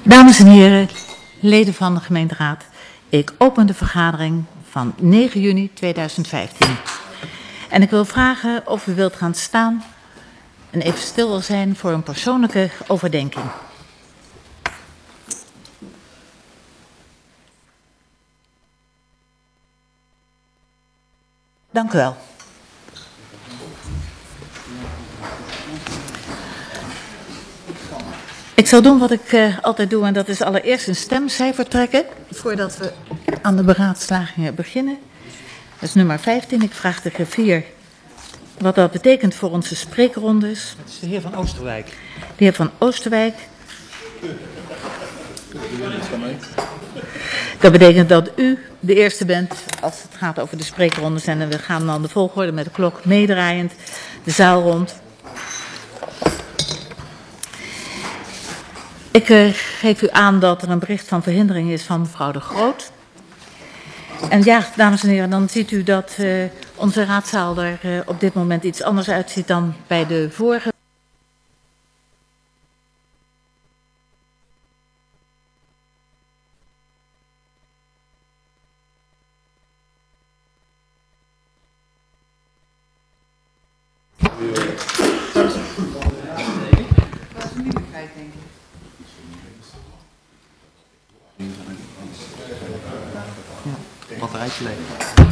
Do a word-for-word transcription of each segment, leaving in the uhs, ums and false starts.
Dames en heren, leden van de gemeenteraad, ik open de vergadering van negen juni tweeduizend vijftien. En ik wil vragen of u wilt gaan staan en even stil wil zijn voor een persoonlijke overdenking. Dank u wel. Ik zal doen wat ik uh, altijd doe en dat is allereerst een stemcijfer trekken voordat we aan de beraadslagingen beginnen. Dat is nummer vijftien. Ik vraag de griffier wat dat betekent voor onze spreekrondes. Het is de heer Van Oosterwijk. De heer Van Oosterwijk. Dat betekent dat u de eerste bent als het gaat over de spreekrondes en we gaan dan de volgorde met de klok meedraaiend de zaal rond. Ik uh, geef u aan dat er een bericht van verhindering is van mevrouw de Groot. En ja, dames en heren, dan ziet u dat uh, onze raadzaal er uh, op dit moment iets anders uitziet dan bij de vorige. Batterijtje leeg.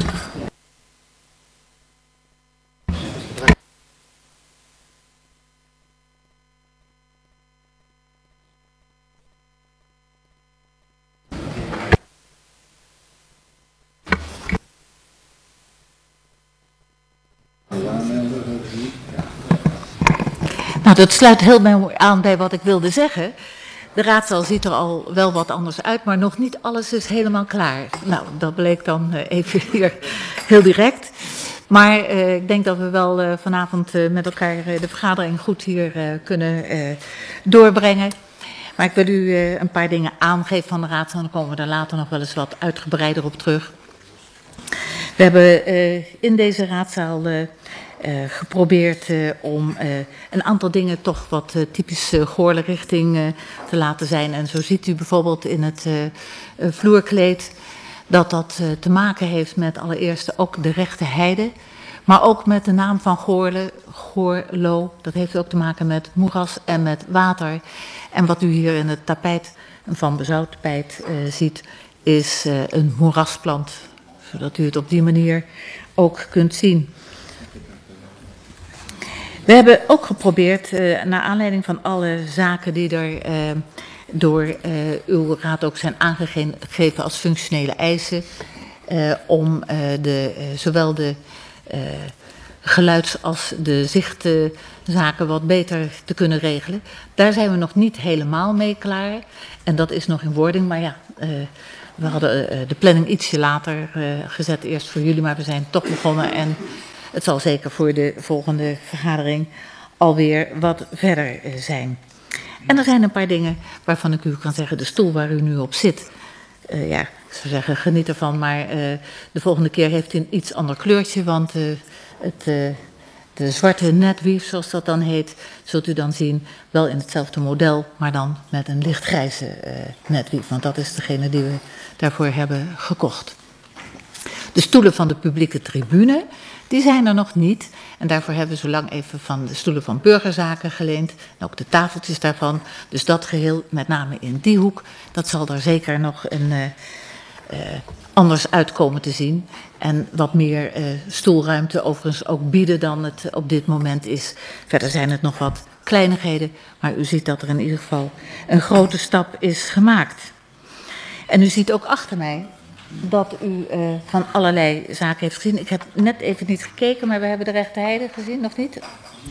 Nou, dat sluit heel mooi aan bij wat ik wilde zeggen. De raadzaal ziet er al wel wat anders uit, maar nog niet alles is helemaal klaar. Nou, dat bleek dan uh, even hier heel direct. Maar uh, ik denk dat we wel uh, vanavond uh, met elkaar uh, de vergadering goed hier uh, kunnen uh, doorbrengen. Maar ik wil u uh, een paar dingen aangeven van de raadzaal, dan komen we daar later nog wel eens wat uitgebreider op terug. We hebben uh, in deze raadzaal uh, uh, geprobeerd uh, om uh, een aantal dingen toch wat uh, typisch uh, Goorle richting uh, te laten zijn. En zo ziet u bijvoorbeeld in het uh, uh, vloerkleed dat dat uh, te maken heeft met allereerst ook de rechte heide. Maar ook met de naam van Goorle, Goorlo. Dat heeft ook te maken met moeras en met water. En wat u hier in het tapijt van bezouwtapijt uh, ziet is uh, een moerasplant. Zodat u het op die manier ook kunt zien. We hebben ook geprobeerd, uh, naar aanleiding van alle zaken die er uh, door uh, uw raad ook zijn aangegeven als functionele eisen, uh, om uh, de, uh, zowel de uh, geluids- als de zichtzaken wat beter te kunnen regelen. Daar zijn we nog niet helemaal mee klaar en dat is nog in wording, maar ja... Uh, We hadden uh, de planning ietsje later uh, gezet, eerst voor jullie, maar we zijn toch begonnen. En het zal zeker voor de volgende vergadering alweer wat verder uh, zijn. En er zijn een paar dingen waarvan ik u kan zeggen, de stoel waar u nu op zit. Uh, ja, ik zou zeggen, geniet ervan, maar uh, de volgende keer heeft hij een iets ander kleurtje. Want uh, het, uh, de zwarte netweave, zoals dat dan heet, zult u dan zien, wel in hetzelfde model, maar dan met een lichtgrijze uh, netweave. Want dat is degene die we daarvoor hebben gekocht. De stoelen van de publieke tribune, die zijn er nog niet. En daarvoor hebben we zo lang even van de stoelen van burgerzaken geleend. En ook de tafeltjes daarvan. Dus dat geheel, met name in die hoek, dat zal er zeker nog een, uh, uh, anders uitkomen te zien. En wat meer uh, stoelruimte overigens ook bieden dan het op dit moment is. Verder zijn het nog wat kleinigheden, maar u ziet dat er in ieder geval een grote stap is gemaakt. En u ziet ook achter mij dat u uh, van allerlei zaken heeft gezien. Ik heb net even niet gekeken, maar we hebben de rechte heide gezien, nog niet?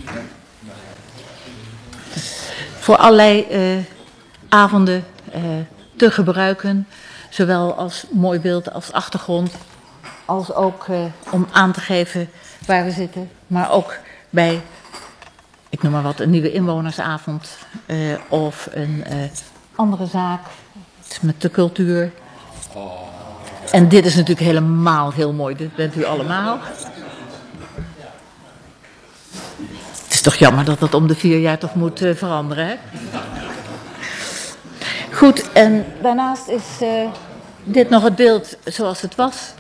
Voor allerlei uh, avonden uh, te gebruiken, zowel als mooi beeld als achtergrond, als ook uh, om aan te geven waar we zitten, maar ook bij, ik noem maar wat, een nieuwe inwonersavond uh, of een uh, andere zaak met de cultuur. En dit is natuurlijk helemaal heel mooi, dit bent u allemaal. Het is toch jammer dat dat om de vier jaar toch moet uh, veranderen, hè? Goed, en daarnaast is uh, dit nog het beeld zoals het was.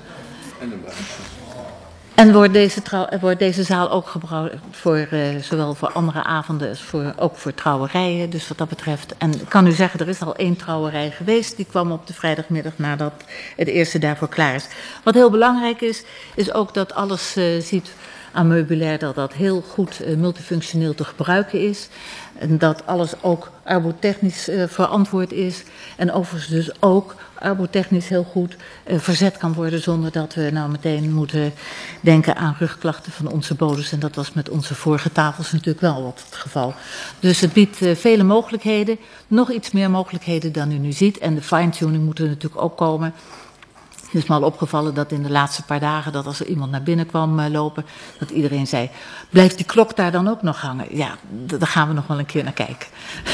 En wordt deze, trouw, wordt deze zaal ook gebruikt voor, uh, zowel voor andere avonden als voor, ook voor trouwerijen. Dus wat dat betreft. En ik kan u zeggen, er is al één trouwerij geweest. Die kwam op de vrijdagmiddag nadat het eerste daarvoor klaar is. Wat heel belangrijk is, is ook dat alles uh, ziet aan meubilair, dat dat heel goed uh, multifunctioneel te gebruiken is. En dat alles ook arbotechnisch uh, verantwoord is. En overigens dus ook arbotechnisch heel goed uh, verzet kan worden, zonder dat we nou meteen moeten denken aan rugklachten van onze bodems. En dat was met onze vorige tafels natuurlijk wel wat het geval. Dus het biedt uh, vele mogelijkheden, nog iets meer mogelijkheden dan u nu ziet. En de fine-tuning moet er natuurlijk ook komen. Het is me al opgevallen dat in de laatste paar dagen, dat als er iemand naar binnen kwam uh, lopen, dat iedereen zei, blijft die klok daar dan ook nog hangen? Ja, daar gaan we nog wel een keer naar kijken.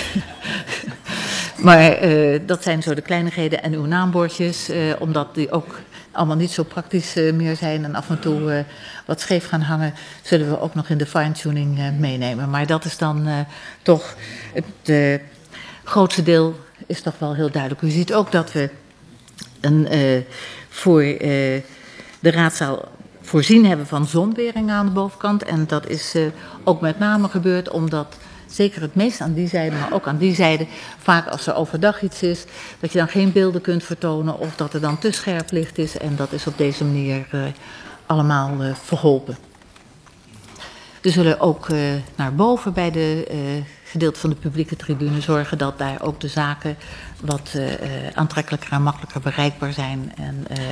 Maar uh, dat zijn zo de kleinigheden en uw naambordjes, uh, omdat die ook allemaal niet zo praktisch uh, meer zijn en af en toe uh, wat scheef gaan hangen, zullen we ook nog in de fine-tuning uh, meenemen. Maar dat is dan uh, toch, het uh, grootste deel is toch wel heel duidelijk. U ziet ook dat we een, uh, voor uh, de raadzaal voorzien hebben van zonwering aan de bovenkant. En dat is uh, ook met name gebeurd omdat, zeker het meest aan die zijde, maar ook aan die zijde, vaak als er overdag iets is, dat je dan geen beelden kunt vertonen of dat er dan te scherp licht is. En dat is op deze manier uh, allemaal uh, verholpen. We zullen ook uh, naar boven bij de uh, gedeelte van de publieke tribune zorgen dat daar ook de zaken wat uh, aantrekkelijker en makkelijker bereikbaar zijn. En uh,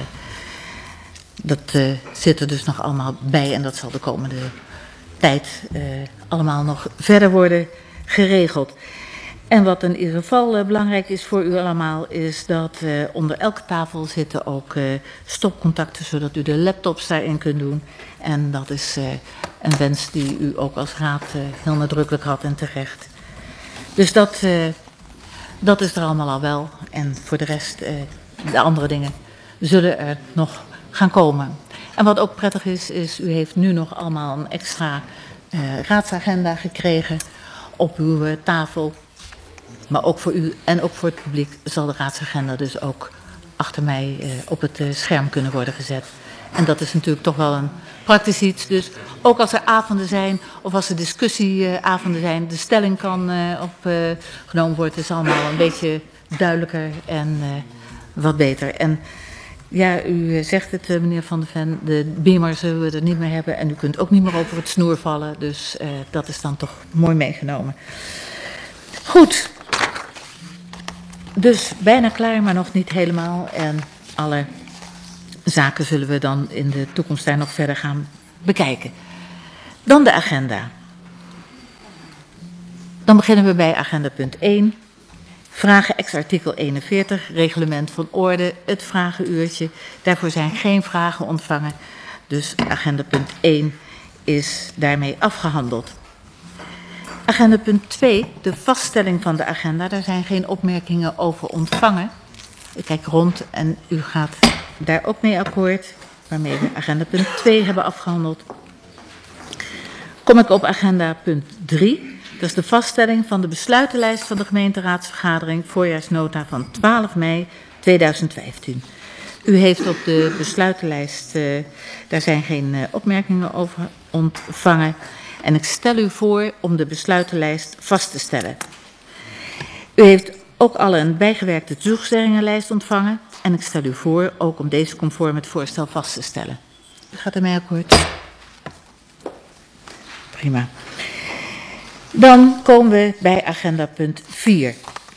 dat uh, zit er dus nog allemaal bij en dat zal de komende tijd uh, allemaal nog verder worden geregeld. En wat in ieder geval uh, belangrijk is voor u allemaal, is dat uh, onder elke tafel zitten ook uh, stopcontacten, zodat u de laptops daarin kunt doen. En dat is uh, een wens die u ook als raad uh, heel nadrukkelijk had en terecht. Dus dat, uh, dat is er allemaal al wel. En voor de rest, uh, de andere dingen zullen er nog gaan komen. En wat ook prettig is, is u heeft nu nog allemaal een extra uh, raadsagenda gekregen op uw uh, tafel. Maar ook voor u en ook voor het publiek zal de raadsagenda dus ook achter mij uh, op het uh, scherm kunnen worden gezet. En dat is natuurlijk toch wel een praktisch iets. Dus ook als er avonden zijn of als er discussieavonden zijn, de stelling kan uh, opgenomen uh, worden, is allemaal een beetje duidelijker en uh, wat beter. En ja, u zegt het, uh, meneer Van der Ven, de beamer zullen we er niet meer hebben en u kunt ook niet meer over het snoer vallen. Dus uh, dat is dan toch mooi meegenomen. Goed. Dus bijna klaar, maar nog niet helemaal. En alle zaken zullen we dan in de toekomst daar nog verder gaan bekijken. Dan de agenda. Dan beginnen we bij agenda punt één. Vragen ex-artikel eenenveertig, reglement van orde, het vragenuurtje. Daarvoor zijn geen vragen ontvangen. Dus agenda punt één is daarmee afgehandeld. Agenda punt twee, de vaststelling van de agenda. Daar zijn geen opmerkingen over ontvangen. Ik kijk rond en u gaat daar ook mee akkoord, waarmee we agenda punt twee hebben afgehandeld. Kom ik op agenda punt drie. Dat is de vaststelling van de besluitenlijst van de gemeenteraadsvergadering voorjaarsnota van twaalf mei tweeduizend vijftien. U heeft op de besluitenlijst, uh, daar zijn geen uh, opmerkingen over ontvangen. En ik stel u voor om de besluitenlijst vast te stellen. U heeft ook al een bijgewerkte toezegginglijst ontvangen. En ik stel u voor ook om deze conform het voorstel vast te stellen. U gaat ermee akkoord? Prima. Dan komen we bij agenda punt vier.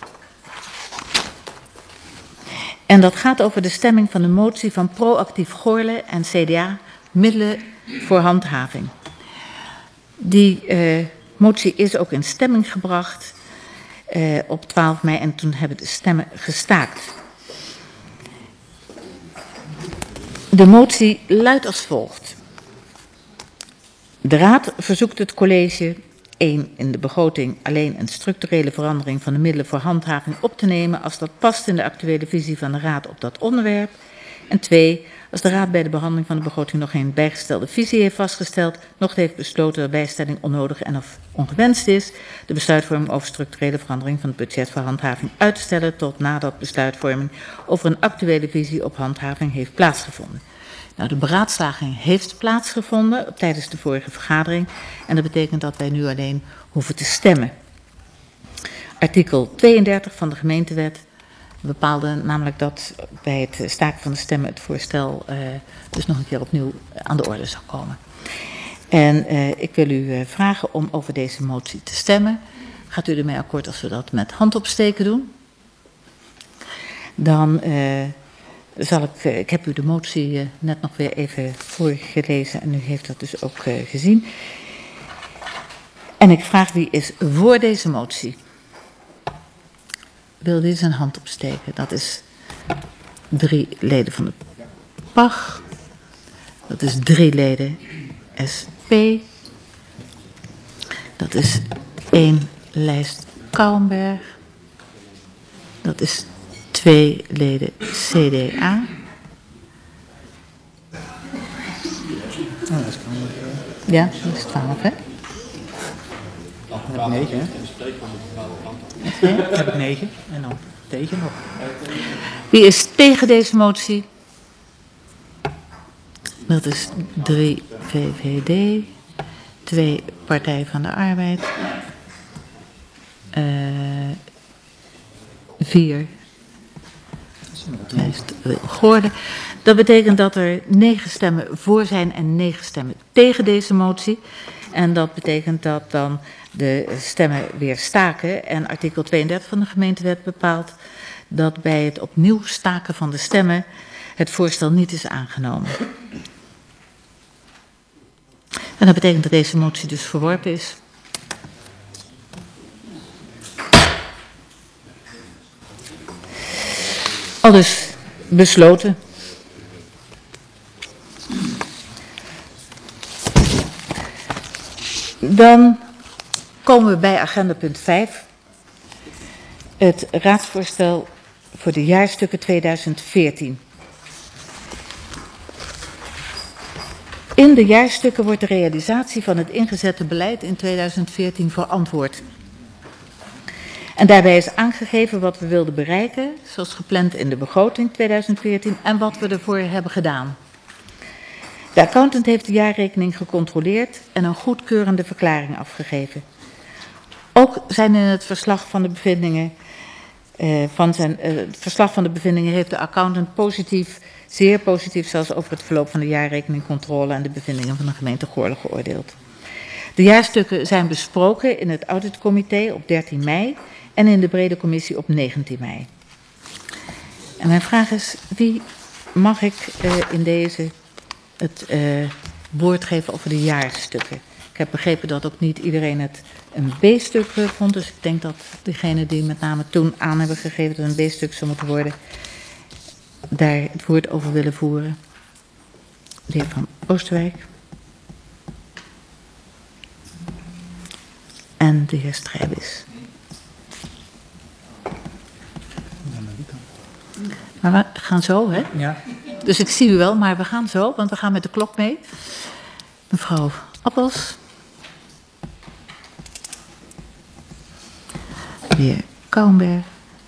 En dat gaat over de stemming van de motie van Proactief Goorle en C D A, middelen voor handhaving. Die uh, motie is ook in stemming gebracht uh, op twaalf mei en toen hebben de stemmen gestaakt. De motie luidt als volgt. De Raad verzoekt het college één. In de begroting alleen een structurele verandering van de middelen voor handhaving op te nemen als dat past in de actuele visie van de Raad op dat onderwerp. En twee. Als de Raad bij de behandeling van de begroting nog geen bijgestelde visie heeft vastgesteld, nog heeft besloten dat bijstelling onnodig en of ongewenst is, de besluitvorming over structurele verandering van het budget voor handhaving uit te stellen tot nadat besluitvorming over een actuele visie op handhaving heeft plaatsgevonden. Nou, de beraadslaging heeft plaatsgevonden tijdens de vorige vergadering en dat betekent dat wij nu alleen hoeven te stemmen. Artikel tweeëndertig van de gemeentewet bepaalde namelijk dat bij het staken van de stemmen het voorstel uh, dus nog een keer opnieuw aan de orde zou komen. En uh, ik wil u uh, vragen om over deze motie te stemmen. Gaat u ermee akkoord als we dat met handopsteken doen? Dan uh, zal ik, uh, ik heb u de motie uh, net nog weer even voorgelezen en u heeft dat dus ook uh, gezien. En ik vraag wie is voor deze motie? Wil dit zijn hand opsteken? Dat is drie leden van de P A G. Dat is drie leden S P. Dat is één lijst Kouwenberg. Dat is twee leden C D A. Ja, dat is twaalf, hè? Ik heb negen, hè? Ik heb negen en dan tegen nog. Wie is tegen deze motie? Dat is drie V V D, twee Partij van de Arbeid, uh, vier lijst Goorden. Dat betekent dat er negen stemmen voor zijn en negen stemmen tegen deze motie. En dat betekent dat dan de stemmen weer staken. En artikel tweeëndertig van de gemeentewet bepaalt dat bij het opnieuw staken van de stemmen het voorstel niet is aangenomen. En dat betekent dat deze motie dus verworpen is. Aldus besloten. Dan komen we bij agenda punt vijf. Het raadsvoorstel voor de jaarstukken tweeduizend veertien. In de jaarstukken wordt de realisatie van het ingezette beleid in tweeduizend veertien verantwoord. En daarbij is aangegeven wat we wilden bereiken, zoals gepland in de begroting tweeduizend veertien, en wat we ervoor hebben gedaan. De accountant heeft de jaarrekening gecontroleerd en een goedkeurende verklaring afgegeven. Ook zijn in het verslag van de bevindingen, uh, van zijn, uh, het verslag van de bevindingen heeft de accountant positief, zeer positief zelfs over het verloop van de jaarrekeningcontrole en de bevindingen van de gemeente Goorlen geoordeeld. De jaarstukken zijn besproken in het auditcomité op dertien mei en in de brede commissie op negentien mei. En mijn vraag is, wie mag ik uh, in deze het uh, woord geven over de jaarstukken? Ik heb begrepen dat ook niet iedereen het een B-stuk vond, dus ik denk dat degene die met name toen aan hebben gegeven dat het een B-stuk zou moeten worden, daar het woord over willen voeren. De heer Van Oosterwijk. En de heer Strijbis. Maar we gaan zo, hè? Ja. Dus ik zie u wel, maar we gaan zo, want we gaan met de klok mee. Mevrouw Appels. De heer Kouwenberg.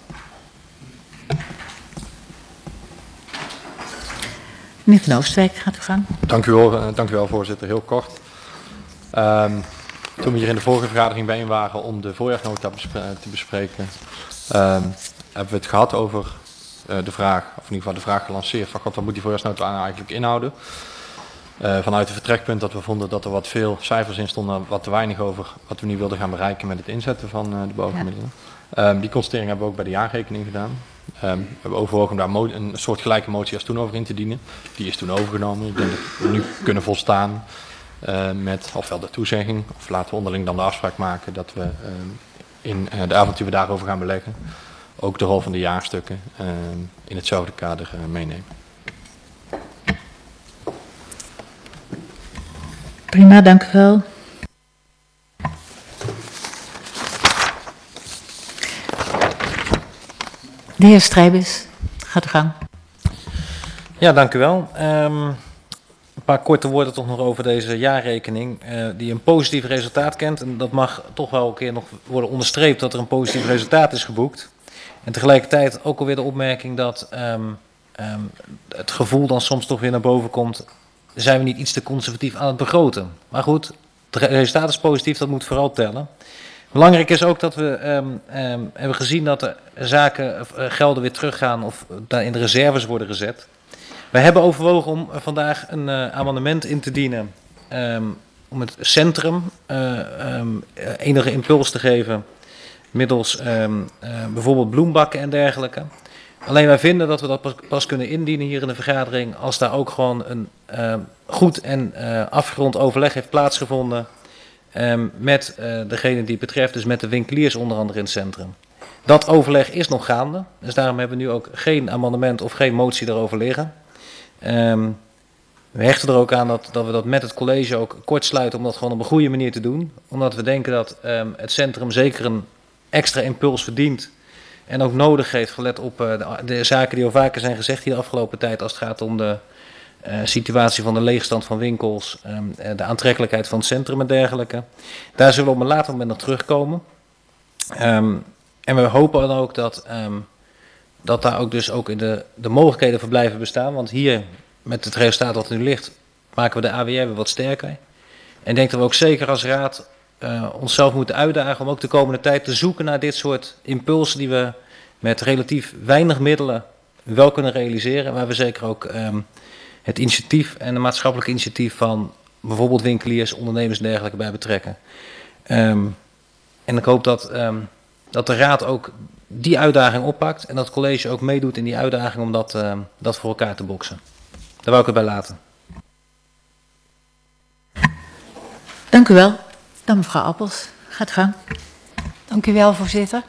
Meneer Van Oosterwijk, gaat u gang. Dank u wel, uh, dank u wel voorzitter. Heel kort. Um, toen we hier in de vorige vergadering bijeen waren om de voorjaarsnota bespre te bespreken, um, hebben we het gehad over uh, de vraag, of in ieder geval de vraag gelanceerd van God, wat moet die voorjaarsnota eigenlijk inhouden? Uh, vanuit het vertrekpunt dat we vonden dat er wat veel cijfers in stonden, wat te weinig over wat we nu wilden gaan bereiken met het inzetten van uh, de bovenmiddelen. Ja. Um, die constatering hebben we ook bij de jaarrekening gedaan. Um, we hebben overwogen om daar een soort gelijke motie als toen over in te dienen. Die is toen overgenomen. Ik denk dat we nu kunnen volstaan uh, met ofwel de toezegging, of laten we onderling dan de afspraak maken dat we uh, in uh, de avond die we daarover gaan beleggen, ook de rol van de jaarstukken uh, in hetzelfde kader uh, meenemen. Prima, dank u wel. De heer Strijbis, gaat u gang. Ja, dank u wel. Um, een paar korte woorden toch nog over deze jaarrekening uh, die een positief resultaat kent. En dat mag toch wel een keer nog worden onderstreept dat er een positief resultaat is geboekt. En tegelijkertijd ook alweer de opmerking dat um, um, het gevoel dan soms toch weer naar boven komt. Zijn we niet iets te conservatief aan het begroten? Maar goed, het resultaat is positief, dat moet vooral tellen. Belangrijk is ook dat we um, um, hebben gezien dat de zaken, uh, gelden weer teruggaan of uh, in de reserves worden gezet. We hebben overwogen om uh, vandaag een uh, amendement in te dienen um, om het centrum uh, um, enige impuls te geven middels um, uh, bijvoorbeeld bloembakken en dergelijke. Alleen wij vinden dat we dat pas, pas kunnen indienen hier in de vergadering als daar ook gewoon een uh, goed en uh, afgerond overleg heeft plaatsgevonden um, met uh, degene die het betreft, dus met de winkeliers onder andere in het centrum. Dat overleg is nog gaande, dus daarom hebben we nu ook geen amendement of geen motie erover liggen. Um, we hechten er ook aan dat, dat we dat met het college ook kort sluiten om dat gewoon op een goede manier te doen. Omdat we denken dat um, het centrum zeker een extra impuls verdient en ook nodig heeft gelet op uh, de, de zaken die al vaker zijn gezegd hier de afgelopen tijd als het gaat om de uh, situatie van de leegstand van winkels, um, de aantrekkelijkheid van het centrum en dergelijke. Daar zullen we op een later moment nog terugkomen. Um, en we hopen dan ook dat, um, dat daar ook dus ook in de, de mogelijkheden voor blijven bestaan. Want hier, met het resultaat dat er nu ligt, maken we de A W R weer wat sterker. En ik denk dat we ook zeker als raad uh, onszelf moeten uitdagen om ook de komende tijd te zoeken naar dit soort impulsen die we met relatief weinig middelen wel kunnen realiseren. Waar we zeker ook um, het initiatief en de maatschappelijke initiatief van bijvoorbeeld winkeliers, ondernemers en dergelijke bij betrekken. Um, en ik hoop dat, um, dat de raad ook die uitdaging oppakt en dat het college ook meedoet in die uitdaging om dat, uh, dat voor elkaar te boksen. Daar wou ik het bij laten. Dank u wel. Dan mevrouw Appels, gaat gang. Dank u wel, voorzitter.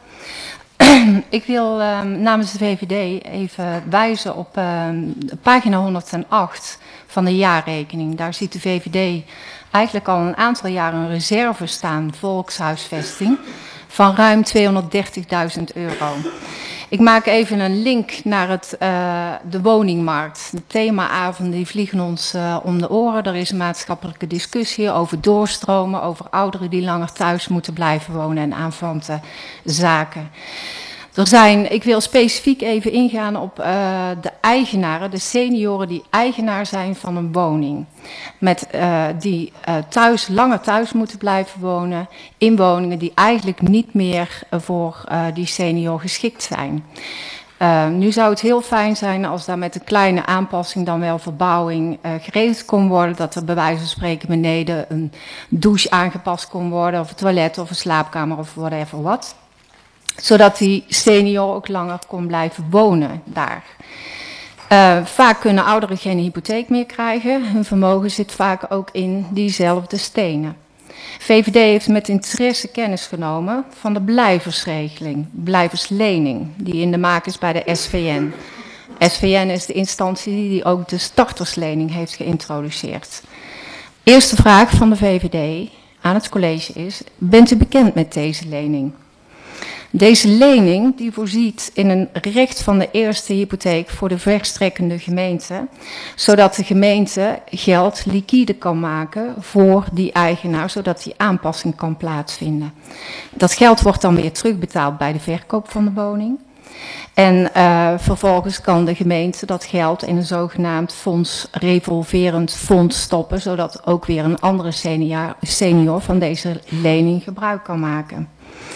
Ik wil uh, namens de V V D even wijzen op uh, pagina honderdacht van de jaarrekening. Daar ziet de V V D eigenlijk al een aantal jaren een reserve staan, volkshuisvesting, van ruim tweehonderddertigduizend euro. Ik maak even een link naar het, uh, de woningmarkt. De themaavonden die vliegen ons uh, om de oren. Er is een maatschappelijke discussie over doorstromen, over ouderen die langer thuis moeten blijven wonen en aanverwante zaken. Er zijn, ik wil specifiek even ingaan op uh, de eigenaren, de senioren die eigenaar zijn van een woning. Met, uh, die uh, thuis, langer thuis moeten blijven wonen in woningen die eigenlijk niet meer uh, voor uh, die senior geschikt zijn. Uh, nu zou het heel fijn zijn als daar met een kleine aanpassing dan wel verbouwing uh, geregeld kon worden. Dat er bij wijze van spreken beneden een douche aangepast kon worden of een toilet of een slaapkamer of whatever wat. Zodat die senior ook langer kon blijven wonen daar. Uh, vaak kunnen ouderen geen hypotheek meer krijgen. Hun vermogen zit vaak ook in diezelfde stenen. V V D heeft met interesse kennis genomen van de blijversregeling, blijverslening, die in de maak is bij de S V N. S V N is de instantie die ook de starterslening heeft geïntroduceerd. Eerste vraag van de V V D aan het college is, bent u bekend met deze lening? Deze lening die voorziet in een recht van de eerste hypotheek voor de verstrekkende gemeente, zodat de gemeente geld liquide kan maken voor die eigenaar, zodat die aanpassing kan plaatsvinden. Dat geld wordt dan weer terugbetaald bij de verkoop van de woning. En uh, vervolgens kan de gemeente dat geld in een zogenaamd fonds, revolverend fonds stoppen, zodat ook weer een andere senior, senior van deze lening gebruik kan maken.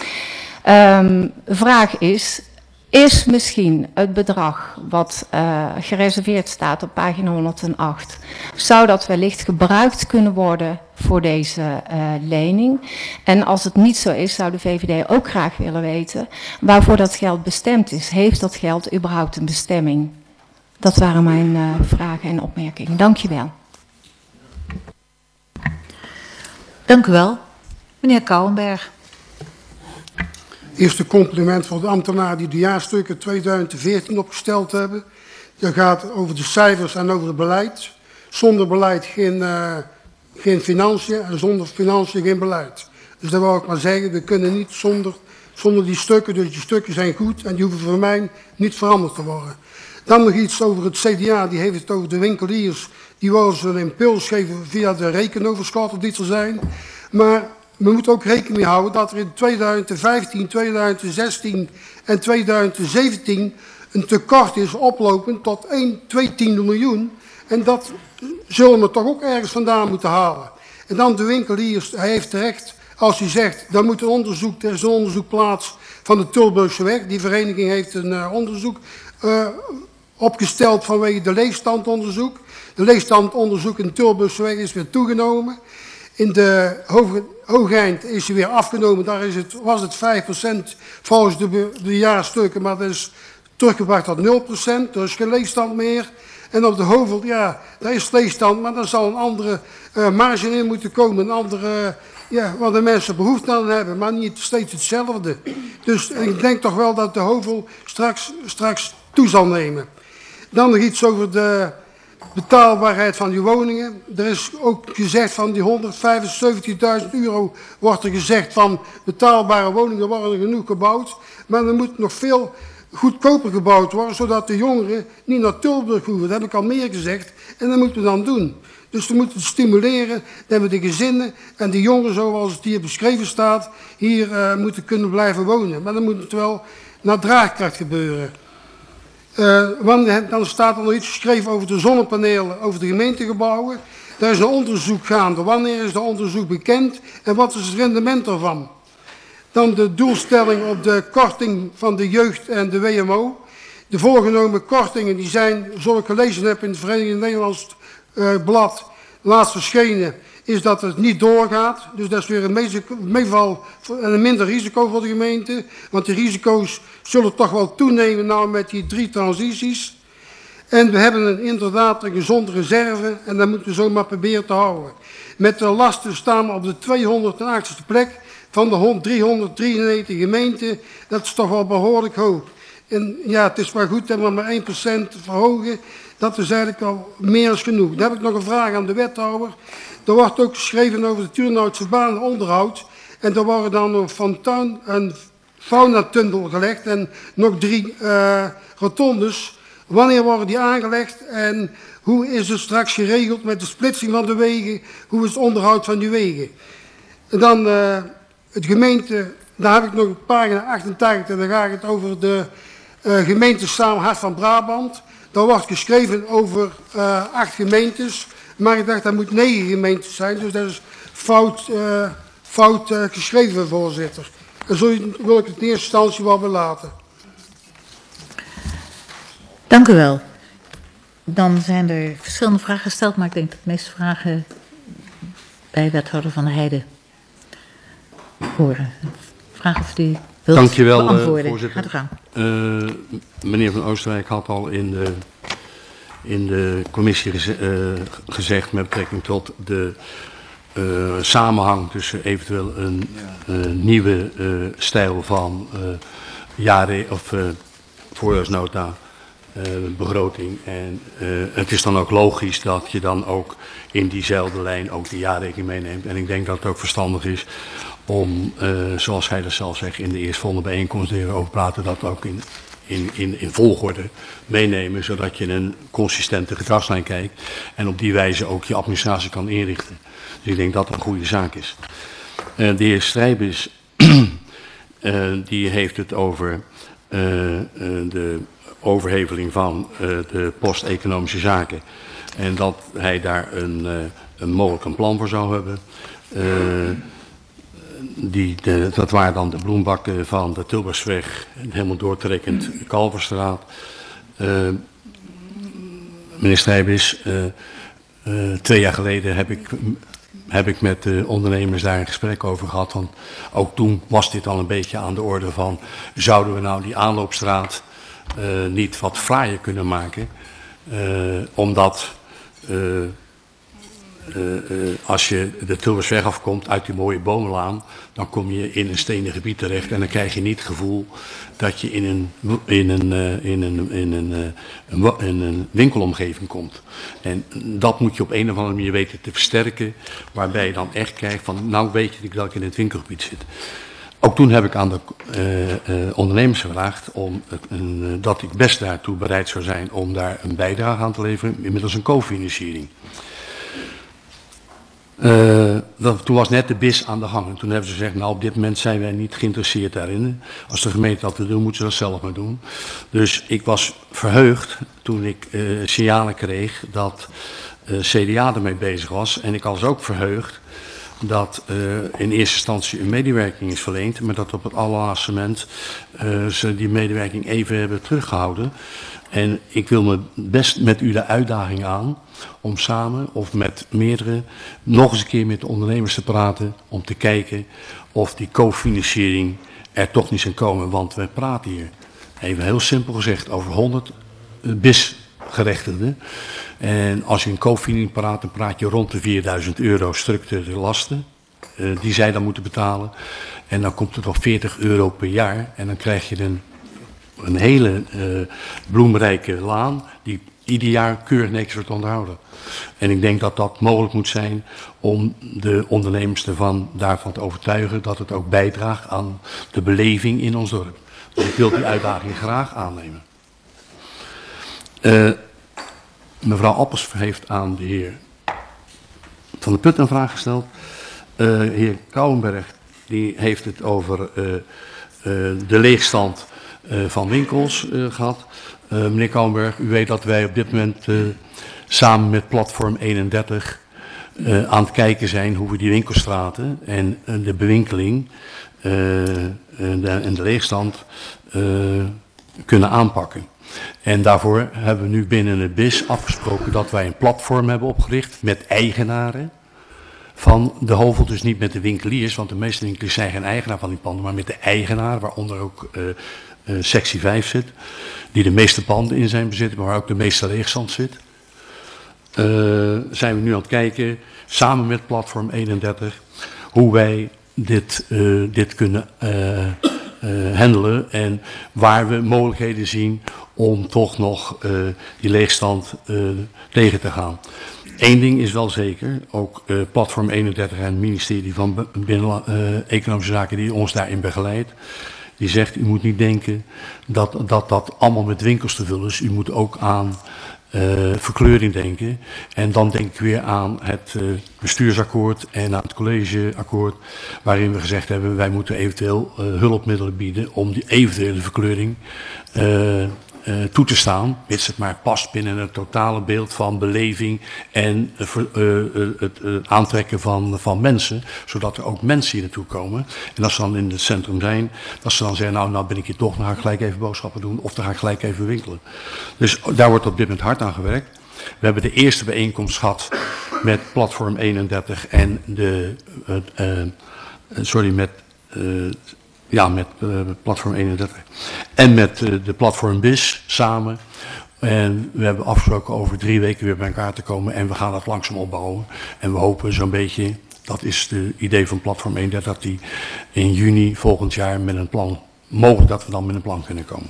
Um, vraag is, is misschien het bedrag wat uh, gereserveerd staat op pagina honderdacht, zou dat wellicht gebruikt kunnen worden voor deze uh, lening? En als het niet zo is, zou de V V D ook graag willen weten waarvoor dat geld bestemd is. Heeft dat geld überhaupt een bestemming? Dat waren mijn uh, vragen en opmerkingen. Dank je wel. Dank u wel. Meneer Kouwenberg. Eerst een compliment voor de ambtenaren die de jaarstukken tweeduizend veertien opgesteld hebben. Dat gaat over de cijfers en over het beleid. Zonder beleid geen, uh, geen financiën en zonder financiën geen beleid. Dus dat wil ik maar zeggen, we kunnen niet zonder, zonder die stukken, dus die stukken zijn goed en die hoeven voor mij niet veranderd te worden. Dan nog iets over het C D A, die heeft het over de winkeliers. Die willen ze een impuls geven via de rekenoverschatten die er zijn. Maar we moeten ook rekening mee houden dat er in tweeduizend vijftien, tweeduizend zestien en tweeduizend zeventien een tekort is oplopend tot één, twee tiende miljoen. En dat zullen we toch ook ergens vandaan moeten halen. En dan de winkeliers, hij heeft terecht, als hij zegt, dan moet een onderzoek, er is een onderzoek plaats van de Tilburgse weg. Die vereniging heeft een uh, onderzoek uh, opgesteld vanwege de leegstandonderzoek. De leegstandonderzoek in de Tilburgse weg is weer toegenomen. In de Hoge, Hoogeind is hij weer afgenomen, daar is het, was het vijf procent volgens de, de jaarstukken, maar dat is teruggebracht tot nul procent, er is geen leegstand meer. En op de Hovel, ja, daar is leegstand, maar daar zal een andere uh, marge in moeten komen, een andere, uh, ja, waar de mensen behoefte aan hebben, maar niet steeds hetzelfde. Dus ik denk toch wel dat de Hovel straks, straks toe zal nemen. Dan nog iets over de betaalbaarheid van die woningen. Er is ook gezegd van die honderdvijfenzeventigduizend euro wordt er gezegd van betaalbare woningen worden genoeg gebouwd. Maar er moet nog veel goedkoper gebouwd worden, zodat de jongeren niet naar Tilburg hoeven. Dat heb ik al meer gezegd. En dat moeten we dan doen. Dus we moeten stimuleren dat we de gezinnen en de jongeren, zoals het hier beschreven staat, hier uh, moeten kunnen blijven wonen. Maar dan moet het wel naar draagkracht gebeuren. Uh, wanneer, dan staat er nog iets geschreven over de zonnepanelen, over de gemeentegebouwen. Daar is een onderzoek gaande. Wanneer is dat onderzoek bekend en wat is het rendement ervan? Dan de doelstelling op de korting van de jeugd en de W M O. De voorgenomen kortingen die zijn, zoals ik gelezen heb in het Verenigd Nederlands uh, blad, laatst verschenen, is dat het niet doorgaat. Dus dat is weer een meeval en een minder risico voor de gemeente. Want die risico's zullen toch wel toenemen nou met die drie transities. En we hebben een, inderdaad een gezonde reserve en dat moeten we zo maar proberen te houden. Met de lasten staan we op de tweehonderdachtste plek van de driehonderddrieënnegentig gemeenten. Dat is toch wel behoorlijk hoog. En ja, het is maar goed dat we maar één procent verhogen. Dat is eigenlijk al meer dan genoeg. Dan heb ik nog een vraag aan de wethouder. Er wordt ook geschreven over de Turnhoutse baan onderhoud. En er worden dan een fontein en faunatunnel gelegd en nog drie uh, rotondes. Wanneer worden die aangelegd en hoe is het straks geregeld met de splitsing van de wegen? Hoe is het onderhoud van die wegen? En dan uh, het gemeente, daar heb ik nog op pagina achtentachtig en dan ga ik het over de uh, gemeente samen Hart van Brabant. Daar wordt geschreven over uh, acht gemeentes, maar ik dacht dat moet negen gemeentes zijn, dus dat is fout, uh, fout uh, geschreven, voorzitter. En zo wil ik het in eerste instantie wel belaten. Dank u wel. Dan zijn er verschillende vragen gesteld, maar ik denk dat de meeste vragen bij wethouder Van der Heijden horen. Vraag of die wilt Dank je wel, beantwoorden. Uh, voorzitter. Gaat uh, meneer Van Oostenrijk had al in de, in de commissie geze uh, gezegd met betrekking tot de uh, samenhang tussen eventueel een uh, nieuwe uh, stijl van uh, jaren of uh, voorjaarsnota. Uh, begroting en uh, het is dan ook logisch dat je dan ook in diezelfde lijn ook de jaarrekening meeneemt. En ik denk dat het ook verstandig is om, uh, zoals hij dat zelf zegt, in de eerstvolgende bijeenkomst erover praten, dat ook in, in, in, in volgorde meenemen, zodat je een consistente gedragslijn kijkt en op die wijze ook je administratie kan inrichten. Dus ik denk dat dat een goede zaak is. Uh, de heer Strijbis, uh, die heeft het over uh, uh, de overheveling van uh, de post-economische zaken. En dat hij daar een, uh, een mogelijk een plan voor zou hebben. Uh, die de, dat waren dan de bloembakken van de Tilburgsweg, helemaal doortrekkend Kalverstraat. Uh, meneer Strijbis, uh, uh, twee jaar geleden heb ik, heb ik met de ondernemers daar een gesprek over gehad. Want ook toen was dit al een beetje aan de orde van, zouden we nou die aanloopstraat Uh, niet wat fraaier kunnen maken, uh, omdat uh, uh, uh, als je de Tilburgsweg afkomt uit die mooie bomenlaan, dan kom je in een stenen gebied terecht en dan krijg je niet het gevoel dat je in een, in een, uh, in een, in een, uh, een, in een winkelomgeving komt. En dat moet je op een of andere manier weten te versterken, waarbij je dan echt krijgt van, nou weet je dat ik in het winkelgebied zit. ook toen heb ik aan de uh, uh, ondernemers gevraagd om, uh, uh, dat ik best daartoe bereid zou zijn om daar een bijdrage aan te leveren, inmiddels een cofinanciering. Uh, dat, toen was net de B I S aan de gang. En toen hebben ze gezegd, nou op dit moment zijn wij niet geïnteresseerd daarin. Als de gemeente dat wil doen, moeten ze dat zelf maar doen. Dus ik was verheugd toen ik uh, signalen kreeg dat uh, C D A ermee bezig was. En ik was ook verheugd dat uh, in eerste instantie een medewerking is verleend, maar dat op het allerlaatste moment uh, ze die medewerking even hebben teruggehouden. En ik wil me best met u de uitdaging aan om samen of met meerdere nog eens een keer met de ondernemers te praten om te kijken of die cofinanciering er toch niet zou komen. Want we praten hier, even heel simpel gezegd, over honderd B I S-gerechtigden. En als je een cofinanciering praat, dan praat je rond de vierduizend euro structurele lasten uh, die zij dan moeten betalen. En dan komt het op veertig euro per jaar en dan krijg je een Een hele uh, bloemrijke laan die ieder jaar keurig netjes wordt onderhouden. En ik denk dat dat mogelijk moet zijn om de ondernemers ervan, daarvan te overtuigen dat het ook bijdraagt aan de beleving in ons dorp. Dus ik wil die uitdaging graag aannemen. Uh, mevrouw Appels heeft aan de heer Van der Put een vraag gesteld. Uh, heer Kouwenberg die heeft het over uh, uh, de leegstand Uh, van winkels uh, gehad. Uh, meneer Kouwenberg, u weet dat wij op dit moment uh, samen met Platform eenendertig uh, aan het kijken zijn hoe we die winkelstraten en uh, de bewinkeling uh, en, de, en de leegstand uh, kunnen aanpakken. En daarvoor hebben we nu binnen het B I S afgesproken dat wij een platform hebben opgericht met eigenaren van de hovel, dus niet met de winkeliers, want de meeste winkeliers zijn geen eigenaar van die panden, maar met de eigenaar, waaronder ook uh, Uh, sectie vijf zit, die de meeste panden in zijn bezit, maar waar ook de meeste leegstand zit. Uh, zijn we nu aan het kijken, samen met Platform eenendertig, hoe wij dit, uh, dit kunnen uh, uh, handelen en waar we mogelijkheden zien om toch nog uh, die leegstand uh, tegen te gaan. Eén ding is wel zeker, ook uh, Platform eenendertig en het ministerie van Binnen, uh, Economische Zaken die ons daarin begeleidt, die zegt, u moet niet denken dat, dat dat allemaal met winkels te vullen is. U moet ook aan uh, verkleuring denken. En dan denk ik weer aan het uh, bestuursakkoord en aan het collegeakkoord, waarin we gezegd hebben, wij moeten eventueel uh, hulpmiddelen bieden om die eventuele verkleuring uh, Uh, toe te staan, mits het maar past binnen het totale beeld van beleving en uh, uh, uh, het uh, aantrekken van, van mensen, zodat er ook mensen hier naartoe komen. En als ze dan in het centrum zijn, dat ze dan zeggen, nou, nou ben ik hier toch, dan ga ik gelijk even boodschappen doen, of dan ga ik gelijk even winkelen. Dus daar wordt op dit moment hard aan gewerkt. We hebben de eerste bijeenkomst gehad met Platform eenendertig en de, uh, uh, sorry, met... Uh, Ja, met uh, Platform eenendertig en met uh, de Platform B I S samen. En we hebben afgesproken over drie weken weer bij elkaar te komen en we gaan dat langzaam opbouwen. En we hopen zo'n beetje, dat is het idee van Platform eenendertig, dat die in juni volgend jaar met een plan, mogelijk dat we dan met een plan kunnen komen.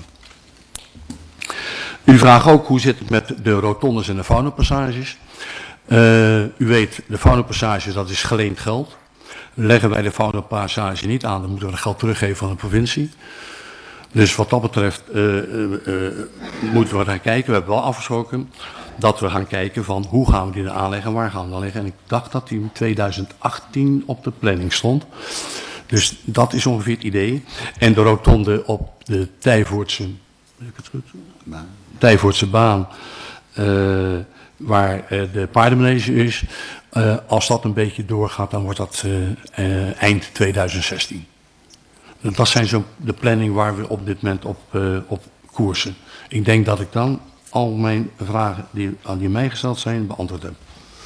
U vraagt ook hoe zit het met de rotondes en de faunapassages. Uh, u weet, de faunapassages, dat is geleend geld. Leggen wij de faunapassage niet aan, dan moeten we het geld teruggeven van de provincie. Dus wat dat betreft uh, uh, uh, moeten we gaan kijken. We hebben wel afgesproken dat we gaan kijken van hoe gaan we die dan aanleggen en waar gaan we dan leggen. En ik dacht dat die in tweeduizend achttien op de planning stond. Dus dat is ongeveer het idee. En de rotonde op de Tijvoortse, Tijvoortse baan, uh, waar uh, de paardenmanege is. Uh, als dat een beetje doorgaat, dan wordt dat uh, uh, eind tweeduizend zestien. Dat zijn zo de planning waar we op dit moment op, uh, op koersen. Ik denk dat ik dan al mijn vragen die aan die mij gesteld zijn beantwoord heb.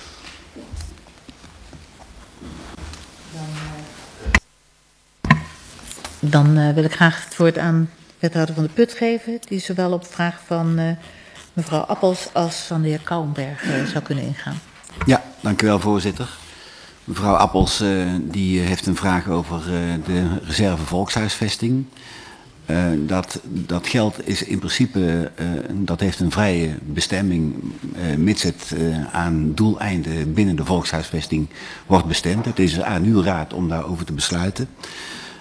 Dan uh, wil ik graag het woord aan wethouder Van der Put geven, die zowel op vraag van uh, mevrouw Appels als van de heer Kouwenberg uh, zou kunnen ingaan. Ja, dank u wel, voorzitter. Mevrouw Appels uh, die heeft een vraag over uh, de reserve volkshuisvesting. Uh, dat, dat geld is in principe, uh, dat heeft een vrije bestemming, uh, mits het uh, aan doeleinden binnen de volkshuisvesting wordt bestemd. Het is aan uw raad om daarover te besluiten.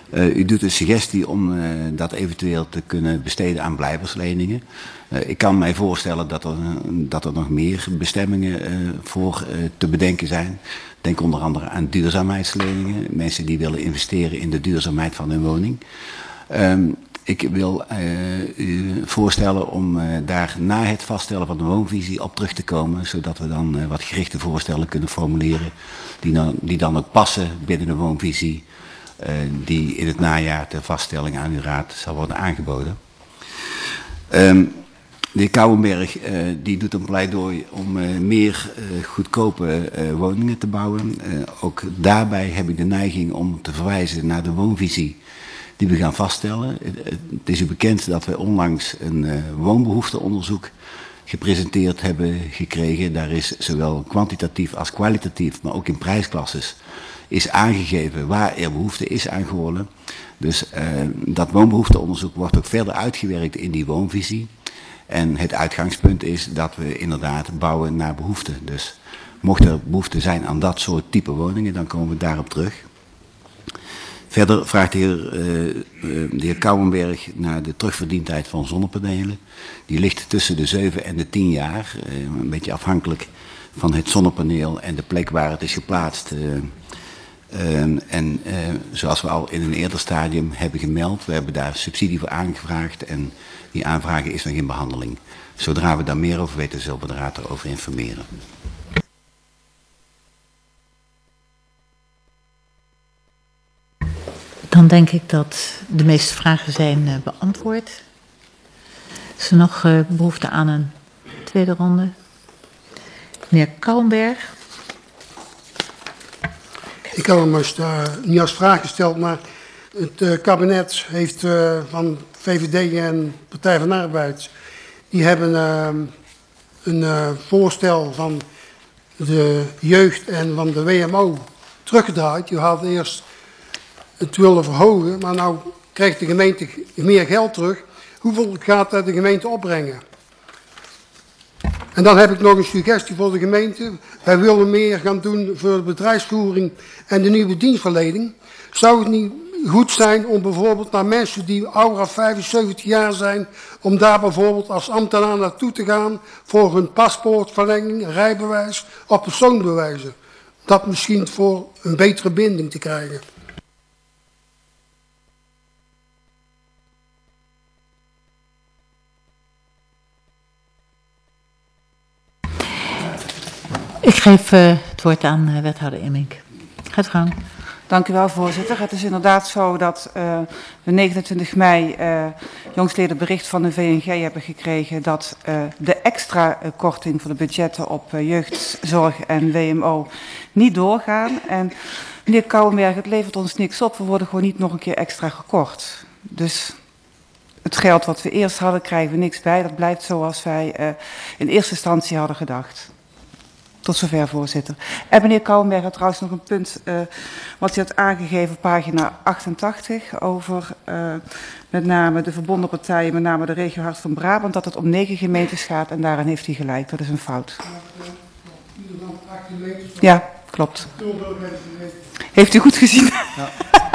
Uh, u doet een suggestie om uh, dat eventueel te kunnen besteden aan blijversleningen. Uh, ik kan mij voorstellen dat er, uh, dat er nog meer bestemmingen uh, voor uh, te bedenken zijn. Denk onder andere aan duurzaamheidsleningen. Mensen die willen investeren in de duurzaamheid van hun woning. Um, ik wil uh, u voorstellen om uh, daar na het vaststellen van de woonvisie op terug te komen. Zodat we dan uh, wat gerichte voorstellen kunnen formuleren. Die dan, die dan ook passen binnen de woonvisie. Uh, die in het najaar ter vaststelling aan uw raad zal worden aangeboden. Um, de heer Kouwenberg uh, die doet een pleidooi om uh, meer uh, goedkope uh, woningen te bouwen. Uh, ook daarbij heb ik de neiging om te verwijzen naar de woonvisie die we gaan vaststellen. Uh, het is u bekend dat we onlangs een uh, woonbehoefteonderzoek gepresenteerd hebben gekregen. Daar is zowel kwantitatief als kwalitatief, maar ook in prijsklasses, is aangegeven waar er behoefte is aan geworden. Dus uh, dat woonbehoefteonderzoek wordt ook verder uitgewerkt in die woonvisie. En het uitgangspunt is dat we inderdaad bouwen naar behoefte. Dus mocht er behoefte zijn aan dat soort type woningen, dan komen we daarop terug. Verder vraagt de heer, uh, uh, de heer Kouwenberg naar de terugverdientijd van zonnepanelen. Die ligt tussen de zeven en de tien jaar. Uh, een beetje afhankelijk van het zonnepaneel en de plek waar het is geplaatst. Uh, Uh, en uh, zoals we al in een eerder stadium hebben gemeld, we hebben daar subsidie voor aangevraagd en die aanvraag is nog in behandeling. Zodra we daar meer over weten, zullen we de raad erover informeren. Dan denk ik dat de meeste vragen zijn uh, beantwoord. Is er nog uh, behoefte aan een tweede ronde? Meneer Kouwenberg. Ik had hem als, uh, niet als vraag gesteld, maar het uh, kabinet heeft uh, van V V D en Partij van de Arbeid, die hebben uh, een uh, voorstel van de jeugd en van de W M O teruggedraaid. Die hadden eerst het willen verhogen, maar nu krijgt de gemeente meer geld terug. Hoeveel gaat de gemeente opbrengen? En dan heb ik nog een suggestie voor de gemeente. Wij willen meer gaan doen voor de bedrijfsvoering en de nieuwe dienstverlening. Zou het niet goed zijn om bijvoorbeeld naar mensen die ouder dan vijfenzeventig jaar zijn, om daar bijvoorbeeld als ambtenaar naartoe te gaan voor hun paspoortverlenging, rijbewijs of persoonsbewijzen. Dat misschien voor een betere binding te krijgen. Ik geef uh, het woord aan uh, wethouder Immink. Gaat gang. Dank u wel, voorzitter. Het is inderdaad zo dat uh, we negenentwintig mei uh, jongstleden bericht van de V N G hebben gekregen dat uh, de extra uh, korting voor de budgetten op uh, jeugdzorg en W M O niet doorgaan. En meneer Kouwenberg, het levert ons niks op. We worden gewoon niet nog een keer extra gekort. Dus het geld wat we eerst hadden, krijgen we niks bij. Dat blijft zoals wij uh, in eerste instantie hadden gedacht. Tot zover, voorzitter. En meneer Kouwenberg had trouwens nog een punt uh, wat hij had aangegeven op pagina achtentachtig over uh, met name de verbonden partijen, met name de regio Hart van Brabant, dat het om negen gemeentes gaat en daarin heeft hij gelijk. Dat is een fout. Ja, klopt. Heeft u goed gezien? Ja.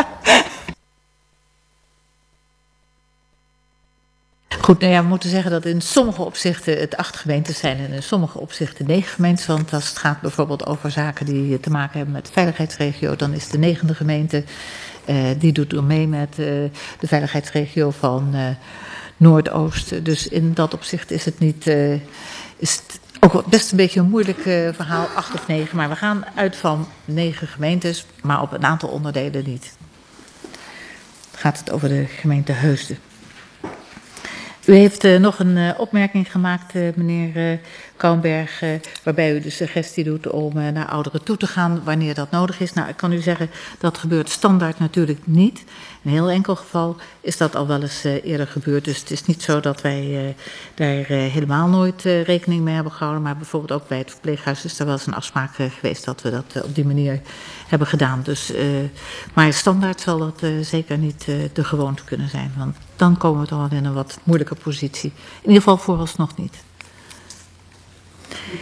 Goed, nou ja, we moeten zeggen dat in sommige opzichten het acht gemeentes zijn en in sommige opzichten negen gemeentes. Want als het gaat bijvoorbeeld over zaken die te maken hebben met de veiligheidsregio, dan is de negende gemeente, uh, die doet er mee met uh, de veiligheidsregio van uh, Noordoost. Dus in dat opzicht is het niet, uh, is het ook best een beetje een moeilijk uh, verhaal, acht of negen. Maar we gaan uit van negen gemeentes, maar op een aantal onderdelen niet. Dan gaat het over de gemeente Heusden. U heeft uh, nog een uh, opmerking gemaakt, uh, meneer uh, Kouwenberg, uh, waarbij u de suggestie doet om uh, naar ouderen toe te gaan wanneer dat nodig is. Nou, ik kan u zeggen, dat gebeurt standaard natuurlijk niet. In een heel enkel geval is dat al wel eens uh, eerder gebeurd. Dus het is niet zo dat wij uh, daar uh, helemaal nooit uh, rekening mee hebben gehouden. Maar bijvoorbeeld ook bij het verpleeghuis is er wel eens een afspraak uh, geweest dat we dat uh, op die manier hebben gedaan. Dus, uh, maar standaard zal dat uh, zeker niet uh, de gewoonte kunnen zijn. Want dan komen we toch wel in een wat moeilijke positie. In ieder geval vooralsnog niet.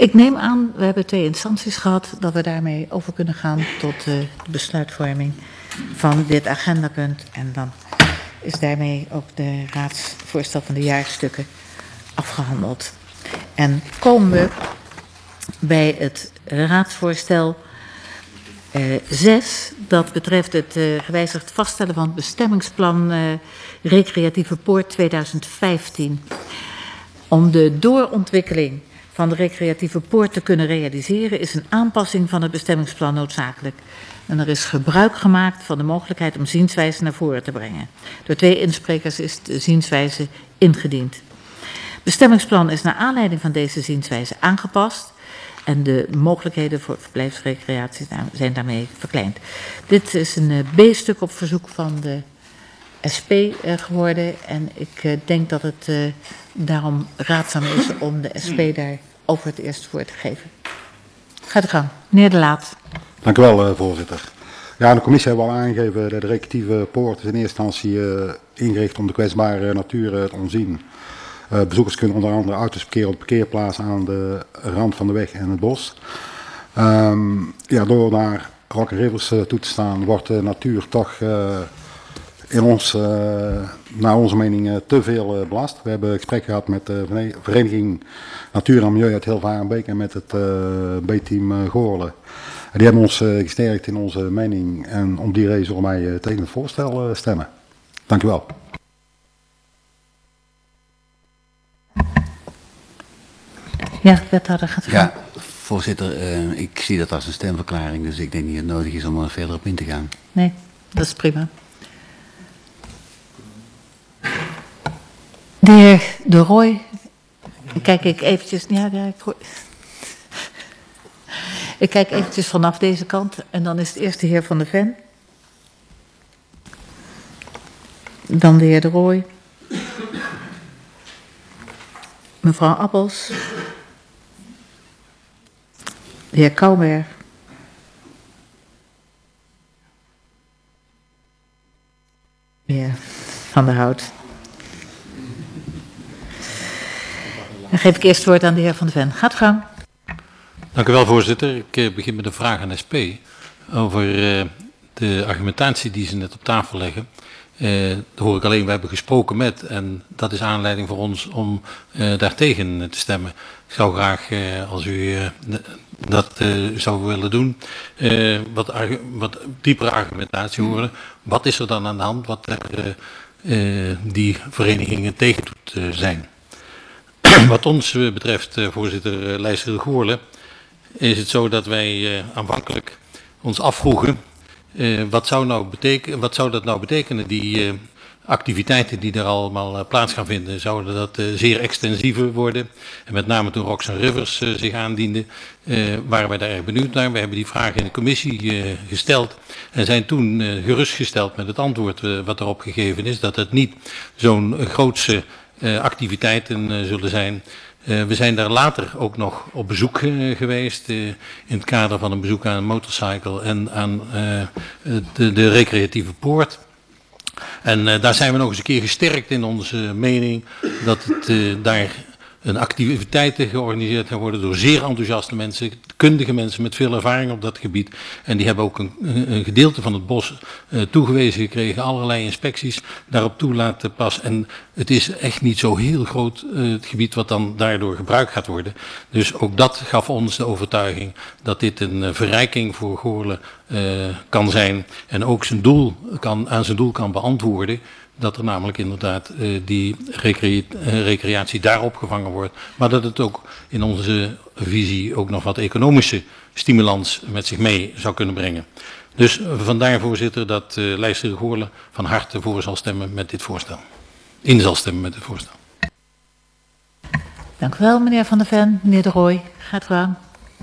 Ik neem aan, we hebben twee instanties gehad, dat we daarmee over kunnen gaan tot uh, de besluitvorming van dit agendapunt. En dan is daarmee ook de raadsvoorstel van de jaarstukken afgehandeld. En komen we bij het raadsvoorstel uh, zes, dat betreft het uh, gewijzigd vaststellen van het bestemmingsplan uh, Recreatieve Poort tweeduizend vijftien. Om de doorontwikkeling van de Recreatieve Poort te kunnen realiseren is een aanpassing van het bestemmingsplan noodzakelijk. En er is gebruik gemaakt van de mogelijkheid om zienswijze naar voren te brengen. Door twee insprekers is de zienswijze ingediend. Het bestemmingsplan is naar aanleiding van deze zienswijze aangepast en de mogelijkheden voor verblijfsrecreatie zijn daarmee verkleind. Dit is een B-stuk op verzoek van de S P geworden en ik denk dat het uh, daarom raadzaam is om de S P daarover het eerst voor te geven. Gaat de gang. Meneer De Laat. Dank u wel, uh, voorzitter. Ja, in de commissie hebben we al aangegeven dat de recreatieve poort is in eerste instantie uh, ingericht om de kwetsbare natuur uh, te ontzien. Uh, bezoekers kunnen onder andere auto's parkeren op de parkeerplaats aan de rand van de weg en het bos. Um, ja, door naar Rock and Rivers uh, toe te staan wordt de natuur toch uh, in ons, uh, naar onze mening, uh, te veel uh, belast. We hebben gesprek gehad met de vereniging Natuur en Milieu uit Hilvarenbeek en met het uh, B-team uh, Goorlen. Die hebben ons uh, gesterkt in onze mening en om die reden zullen wij uh, tegen het voorstel uh, stemmen. Dank u wel. Ja, wethouder gaat gaan. Ja, voorzitter, uh, ik zie dat als een stemverklaring, dus ik denk niet dat het nodig is om er verder op in te gaan. Nee, dat is prima. De heer De Rooij, kijk ik eventjes, ja, ja ik hoor... Ik kijk eventjes vanaf deze kant en dan is het eerst de heer Van der Ven. Dan de heer De Rooij. Mevrouw Appels. De heer Kouwberg. De heer Van der Hout. Dan geef ik eerst het woord aan de heer Van der Ven. Gaat gang. Dank u wel, voorzitter. Ik uh, begin met een vraag aan S P over uh, de argumentatie die ze net op tafel leggen. Uh, dat hoor ik alleen, we hebben gesproken met en dat is aanleiding voor ons om uh, daartegen te stemmen. Ik zou graag, uh, als u uh, dat uh, zou willen doen, uh, wat, wat diepere argumentatie horen. Wat is er dan aan de hand wat er uh, uh, die verenigingen tegen doet uh, zijn? Wat ons uh, betreft, uh, voorzitter uh, Lijster de Goorlen, is het zo dat wij uh, aanvankelijk ons afvroegen, uh, wat, zou nou beteken, wat zou dat nou betekenen, die uh, activiteiten die er allemaal uh, plaats gaan vinden, zouden dat uh, zeer extensieve worden. En met name toen Rocks and Rivers uh, zich aandiende, uh, waren wij daar erg benieuwd naar. We hebben die vraag in de commissie uh, gesteld en zijn toen uh, gerustgesteld met het antwoord uh, wat erop gegeven is, dat het niet zo'n uh, grootse uh, activiteiten uh, zullen zijn. Uh, we zijn daar later ook nog op bezoek uh, geweest, uh, in het kader van een bezoek aan een motorcycle en aan uh, de, de recreatieve poort. En uh, daar zijn we nog eens een keer gesterkt in onze mening dat het uh, daar een activiteiten georganiseerd gaan worden door zeer enthousiaste mensen, kundige mensen met veel ervaring op dat gebied. En die hebben ook een, een gedeelte van het bos uh, toegewezen gekregen, allerlei inspecties daarop toe laten passen. En het is echt niet zo heel groot uh, het gebied wat dan daardoor gebruikt gaat worden. Dus ook dat gaf ons de overtuiging dat dit een uh, verrijking voor Goorlen uh, kan zijn en ook zijn doel kan, aan zijn doel kan beantwoorden. Dat er namelijk inderdaad uh, die recre uh, recreatie daar opgevangen wordt. Maar dat het ook in onze visie ook nog wat economische stimulans met zich mee zou kunnen brengen. Dus uh, vandaar, voorzitter, dat uh, Lijster de Goorlen van harte voor zal stemmen met dit voorstel. In zal stemmen met dit voorstel. Dank u wel, meneer Van der Ven. Meneer De Rooij, gaat gang.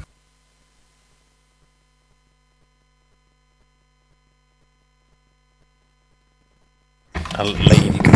Alleen niet.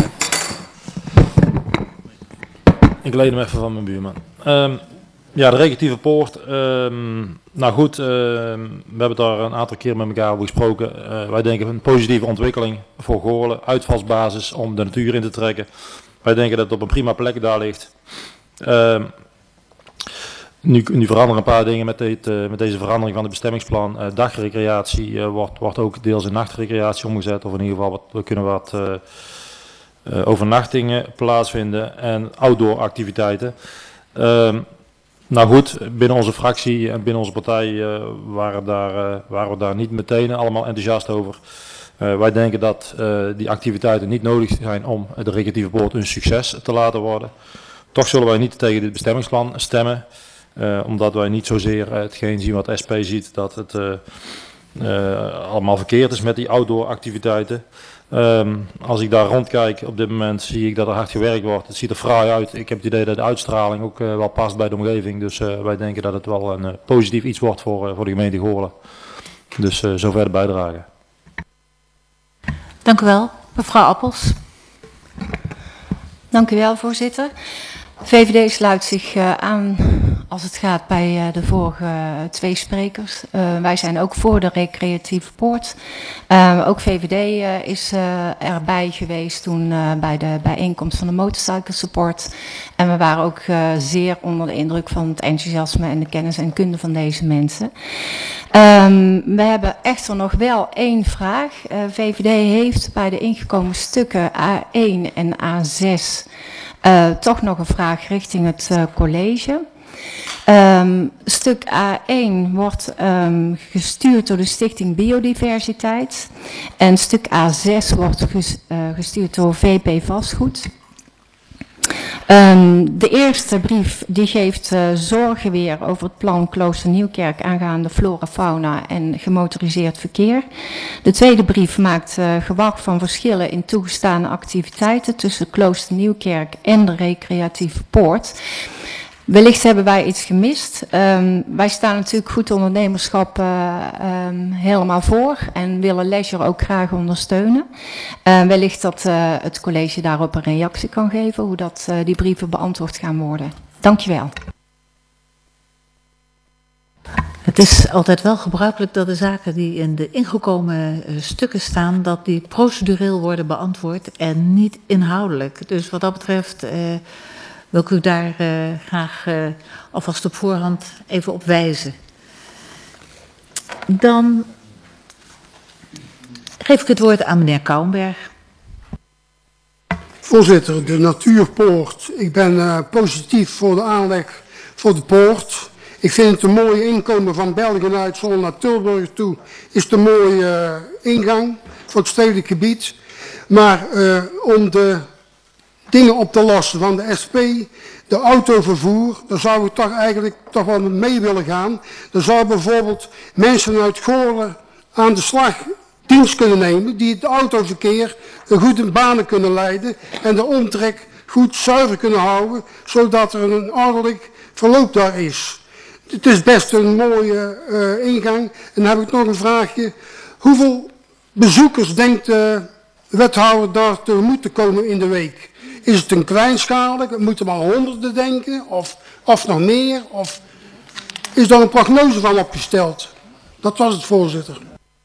Ik leed hem even van mijn buurman. Um, ja, de recreatieve poort. Um, nou goed, uh, we hebben daar een aantal keer met elkaar over gesproken. Uh, wij denken een positieve ontwikkeling voor Goorlen. Uitvalsbasis om de natuur in te trekken. Wij denken dat het op een prima plek daar ligt. Um, nu, nu veranderen een paar dingen met, dit, uh, met deze verandering van het bestemmingsplan. Uh, dagrecreatie uh, wordt, wordt ook deels in nachtrecreatie omgezet, of in ieder geval wat, we kunnen wat uh, uh, overnachtingen plaatsvinden en outdoor activiteiten. Uh, nou goed, binnen onze fractie en binnen onze partij uh, waren, daar, uh, waren we daar niet meteen allemaal enthousiast over. Uh, wij denken dat uh, die activiteiten niet nodig zijn om de recreatieve poort een succes te laten worden. Toch zullen wij niet tegen dit bestemmingsplan stemmen, uh, omdat wij niet zozeer uh, hetgeen zien wat S P ziet, dat het uh, uh, allemaal verkeerd is met die outdoor activiteiten. Um, als ik daar rondkijk op dit moment zie ik dat er hard gewerkt wordt. Het ziet er fraai uit. Ik heb het idee dat de uitstraling ook uh, wel past bij de omgeving. Dus uh, wij denken dat het wel een uh, positief iets wordt voor, uh, voor de gemeente Goorlen. Dus uh, zover de bijdrage. Dank u wel. Mevrouw Appels. Dank u wel, voorzitter. V V D sluit zich uh, aan als het gaat bij uh, de vorige uh, twee sprekers. Uh, wij zijn ook voor de recreatieve poort. Uh, ook V V D uh, is uh, erbij geweest toen uh, bij de bijeenkomst van de motorcycle support. En we waren ook uh, zeer onder de indruk van het enthousiasme en de kennis en kunde van deze mensen. Um, we hebben echter nog wel één vraag. Uh, V V D heeft bij de ingekomen stukken A één en A zes uh, toch nog een vraag richting het uh, college. Um, stuk A één wordt um, gestuurd door de Stichting Biodiversiteit en stuk A zes wordt ges, uh, gestuurd door V P Vastgoed. Um, de eerste brief die geeft uh, zorgen weer over het plan Klooster Nieuwkerk aangaande flora, fauna en gemotoriseerd verkeer. De tweede brief maakt uh, gewag van verschillen in toegestane activiteiten tussen Klooster Nieuwkerk en de recreatieve poort. Wellicht hebben wij iets gemist. Um, wij staan natuurlijk goed ondernemerschap uh, um, helemaal voor en willen leisure ook graag ondersteunen. Uh, wellicht dat uh, het college daarop een reactie kan geven, hoe dat, uh, die brieven beantwoord gaan worden. Dank je wel. Het is altijd wel gebruikelijk dat de zaken die in de ingekomen uh, stukken staan, dat die procedureel worden beantwoord en niet inhoudelijk. Dus wat dat betreft Uh, wil ik u daar uh, graag uh, alvast op voorhand even op wijzen. Dan geef ik het woord aan meneer Kouwenberg. Voorzitter, de natuurpoort. Ik ben uh, positief voor de aanleg voor de poort. Ik vind het een mooie inkomen van België uit Zwolle naar Tilburg toe. Is het een mooie uh, ingang voor het stedelijk gebied. Maar uh, om de dingen op te lossen van de S P, de autovervoer, daar zou ik toch eigenlijk toch wel mee willen gaan. Er zou bijvoorbeeld mensen uit Goorlen aan de slag dienst kunnen nemen, die het autoverkeer goed in banen kunnen leiden en de omtrek goed zuiver kunnen houden, zodat er een ordelijk verloop daar is. Het is best een mooie uh, ingang. En dan heb ik nog een vraagje. Hoeveel bezoekers denkt de wethouder daar te moeten komen in de week? Is het een kleinschalig? Moeten we al honderden denken? Of, of nog meer? Of is daar een prognose van opgesteld? Dat was het, voorzitter.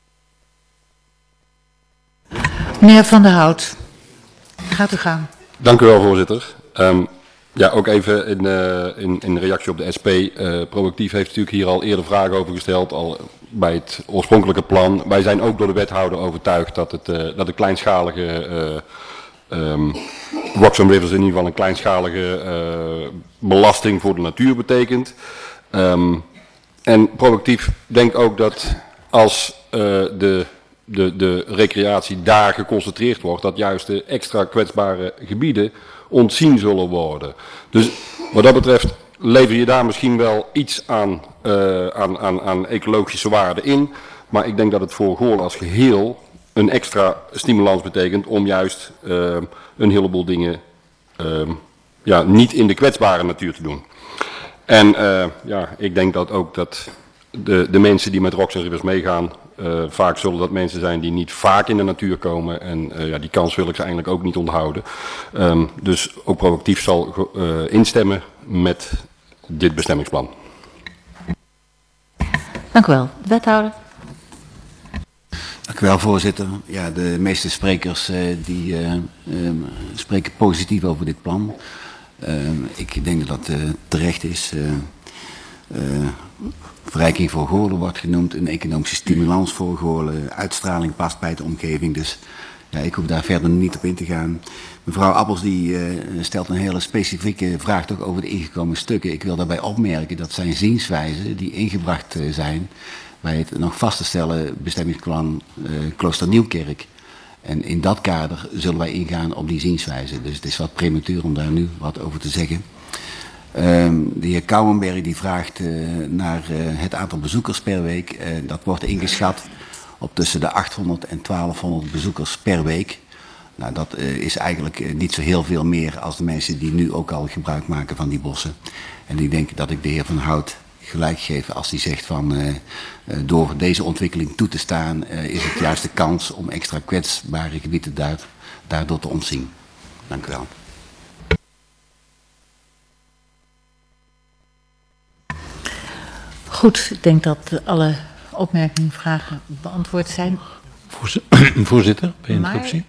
Meneer Van der Hout, gaat u gaan. Dank u wel, voorzitter. Um, ja, ook even in, uh, in, in reactie op de S P. Uh, Proactief heeft natuurlijk hier al eerder vragen over gesteld, al bij het oorspronkelijke plan. Wij zijn ook door de wethouder overtuigd dat het, uh, dat de kleinschalige uh, um, Rocks and Rivers in ieder geval een kleinschalige uh, belasting voor de natuur betekent. Um, en Proactief denkt ook dat als uh, de, de, de recreatie daar geconcentreerd wordt, dat juist de extra kwetsbare gebieden ontzien zullen worden. Dus wat dat betreft lever je daar misschien wel iets aan, uh, aan, aan, aan ecologische waarde in. Maar ik denk dat het voor Goorlen als geheel een extra stimulans betekent om juist uh, een heleboel dingen uh, ja, niet in de kwetsbare natuur te doen. En uh, ja, ik denk dat ook dat de, de mensen die met Rocks and Rivers meegaan, uh, vaak zullen dat mensen zijn die niet vaak in de natuur komen. En uh, ja, die kans wil ik ze eigenlijk ook niet onthouden. Um, dus ook Proactief zal uh, instemmen met dit bestemmingsplan. Dank u wel. De wethouder. Dank u wel, voorzitter. Ja, de meeste sprekers uh, die uh, um, spreken positief over dit plan. Uh, ik denk dat dat uh, terecht is. Uh, uh, verrijking voor Goorlen wordt genoemd, een economische stimulans voor Goorlen, uitstraling past bij de omgeving. Dus ja, ik hoef daar verder niet op in te gaan. Mevrouw Appels die uh, stelt een hele specifieke vraag toch over de ingekomen stukken. Ik wil daarbij opmerken dat zijn zienswijzen die ingebracht uh, zijn bij het nog vast te stellen bestemmingsplan uh, Klooster Nieuwkerk. En in dat kader zullen wij ingaan op die zienswijze. Dus het is wat prematuur om daar nu wat over te zeggen. Um, de heer Kouwenberg die vraagt uh, naar uh, het aantal bezoekers per week. Uh, dat wordt ingeschat op tussen de achthonderd en twaalfhonderd bezoekers per week. Nou, dat uh, is eigenlijk uh, niet zo heel veel meer als de mensen die nu ook al gebruik maken van die bossen. En ik denk dat ik de heer Van Hout gelijk geef als hij zegt van uh, uh, door deze ontwikkeling toe te staan uh, is het juist de kans om extra kwetsbare gebieden daar, daardoor te ontzien. Dank u wel. Goed, ik denk dat alle opmerkingen, vragen beantwoord zijn. Voorzitter, bij interruptie.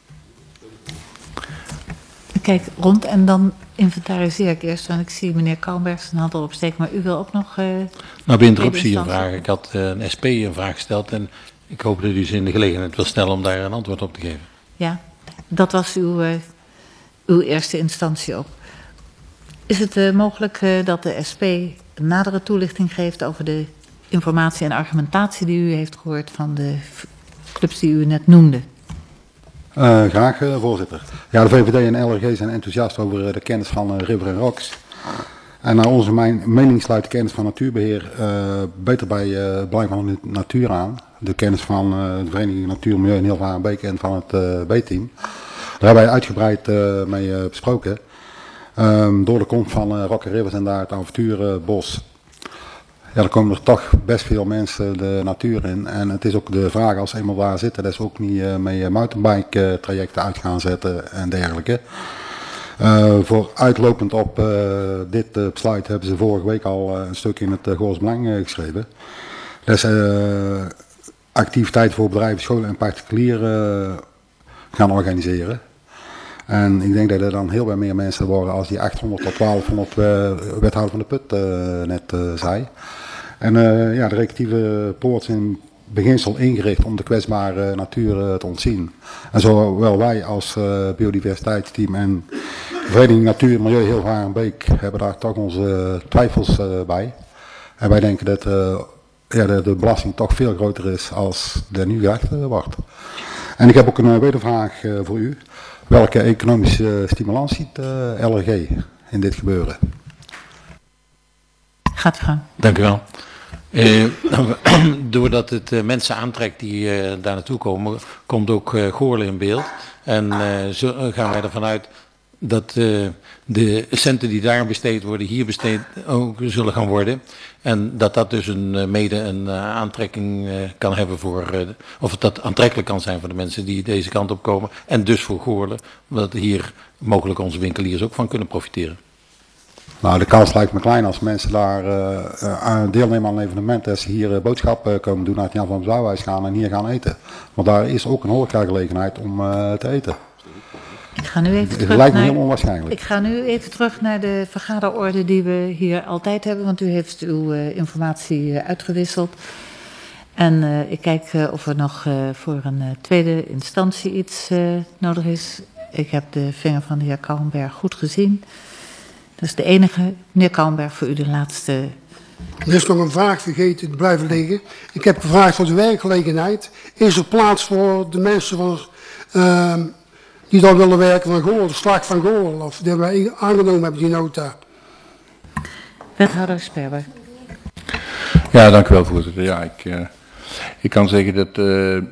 Ik kijk rond en dan inventariseer ik eerst, want ik zie meneer Kouwenberg zijn hand al opsteken, maar u wil ook nog... Uh, nou, bij interruptie een vraag. Ik had uh, een S P een vraag gesteld en ik hoop dat u zich in de gelegenheid wil stellen om daar een antwoord op te geven. Ja, dat was uw, uh, uw eerste instantie ook. Is het uh, mogelijk uh, dat de S P een nadere toelichting geeft over de informatie en argumentatie die u heeft gehoord van de clubs die u net noemde? Uh, graag, uh, voorzitter. Ja, de V V D en L R G zijn enthousiast over uh, de kennis van uh, River en Rocks. En naar onze mijn, mening sluit de kennis van natuurbeheer uh, beter bij uh, belang van de natuur aan. De kennis van uh, de Vereniging Natuur, Milieu en Hilvarenbeek en van het uh, B-team. Daar hebben wij uitgebreid uh, mee uh, besproken. Um, door de komst van uh, Rock and Rivers en daar het avonturenbos. Uh, Ja, er komen er toch best veel mensen de natuur in. En het is ook de vraag als ze eenmaal daar zitten, dat ze ook niet uh, met mountainbike uh, trajecten uit gaan zetten en dergelijke. Uh, voor uitlopend op uh, dit uh, besluit hebben ze vorige week al uh, een stuk in het uh, Goors Belang uh, geschreven. Dat is uh, activiteit voor bedrijven, scholen en particulieren uh, gaan organiseren. En ik denk dat er dan heel veel meer mensen worden als die achthonderd tot twaalfhonderd uh, wethouder van de Put uh, net uh, zei. En uh, ja, de recreatieve poort is in beginsel ingericht om de kwetsbare natuur uh, te ontzien. En zowel wij als uh, biodiversiteitsteam en de Vereniging Natuur, Milieu, Hilvarenbeek hebben daar toch onze twijfels uh, bij. En wij denken dat uh, ja, de, de belasting toch veel groter is als er nu gedacht uh, wordt. En ik heb ook een uh, wedervraag uh, voor u. Welke economische stimulans ziet uh, L R G in dit gebeuren? Gaat u gaan. Dank u wel. Uh, doordat het uh, mensen aantrekt die uh, daar naartoe komen, komt ook uh, Goorlen in beeld. En uh, zo gaan wij ervan uit dat uh, de centen die daar besteed worden, hier besteed ook zullen gaan worden. En dat dat dus een, uh, mede een uh, aantrekking uh, kan hebben voor, uh, of dat aantrekkelijk kan zijn voor de mensen die deze kant op komen. En dus voor Goorlen, omdat hier mogelijk onze winkeliers ook van kunnen profiteren. Nou, de kans lijkt me klein als mensen daar uh, uh, deelnemen aan een evenement, dat ze hier uh, boodschappen uh, komen doen, naar het Jan van Zouwhuis gaan en hier gaan eten. Want daar is ook een horecagelegenheid om uh, te eten. Ik ga nu even het terug lijkt me naar, heel onwaarschijnlijk. Ik ga nu even terug naar de vergaderorde die we hier altijd hebben, want u heeft uw uh, informatie uh, uitgewisseld. En uh, ik kijk uh, of er nog uh, voor een uh, tweede instantie iets uh, nodig is. Ik heb de vinger van de heer Kouwenberg goed gezien. Dat is de enige. Meneer Kouwenberg, voor u de laatste. Er is nog een vraag vergeten te blijven liggen. Ik heb gevraagd voor de werkgelegenheid. Is er plaats voor de mensen van, uh, die dan willen werken van Goorlen, de slag van Goorlen? Of die wij aangenomen hebben, die nota? Wethouder Sperber. Ja, dank u wel, voorzitter. Ja, ik, uh, ik kan zeggen dat uh, de,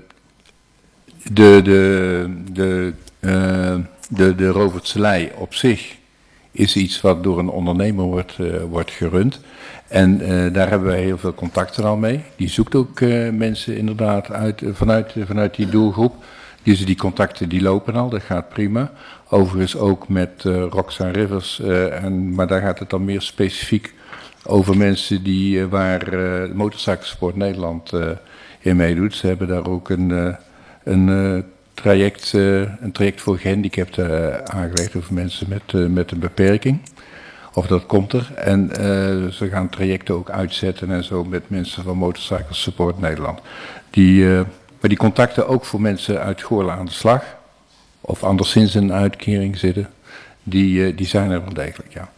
de, de, uh, de, de Rovertselij op zich is iets wat door een ondernemer wordt, uh, wordt gerund. En uh, daar hebben wij heel veel contacten al mee. Die zoekt ook uh, mensen inderdaad uit, uh, vanuit, uh, vanuit die doelgroep. Dus die contacten die lopen al, dat gaat prima. Overigens ook met uh, Rocks and Rivers, uh, en, maar daar gaat het dan meer specifiek over mensen die, uh, waar uh, Motorcyclesport Nederland uh, in meedoet. Ze hebben daar ook een, uh, een, uh, traject, uh, een traject voor gehandicapten uh, aangelegd, over mensen met, uh, met een beperking. Of dat komt er. En uh, ze gaan trajecten ook uitzetten en zo met mensen van Motorcycle Support Nederland. Die, uh, maar die contacten ook voor mensen uit Goorlen aan de slag. Of anderszins in een uitkering zitten. Die, uh, die zijn er wel degelijk, ja.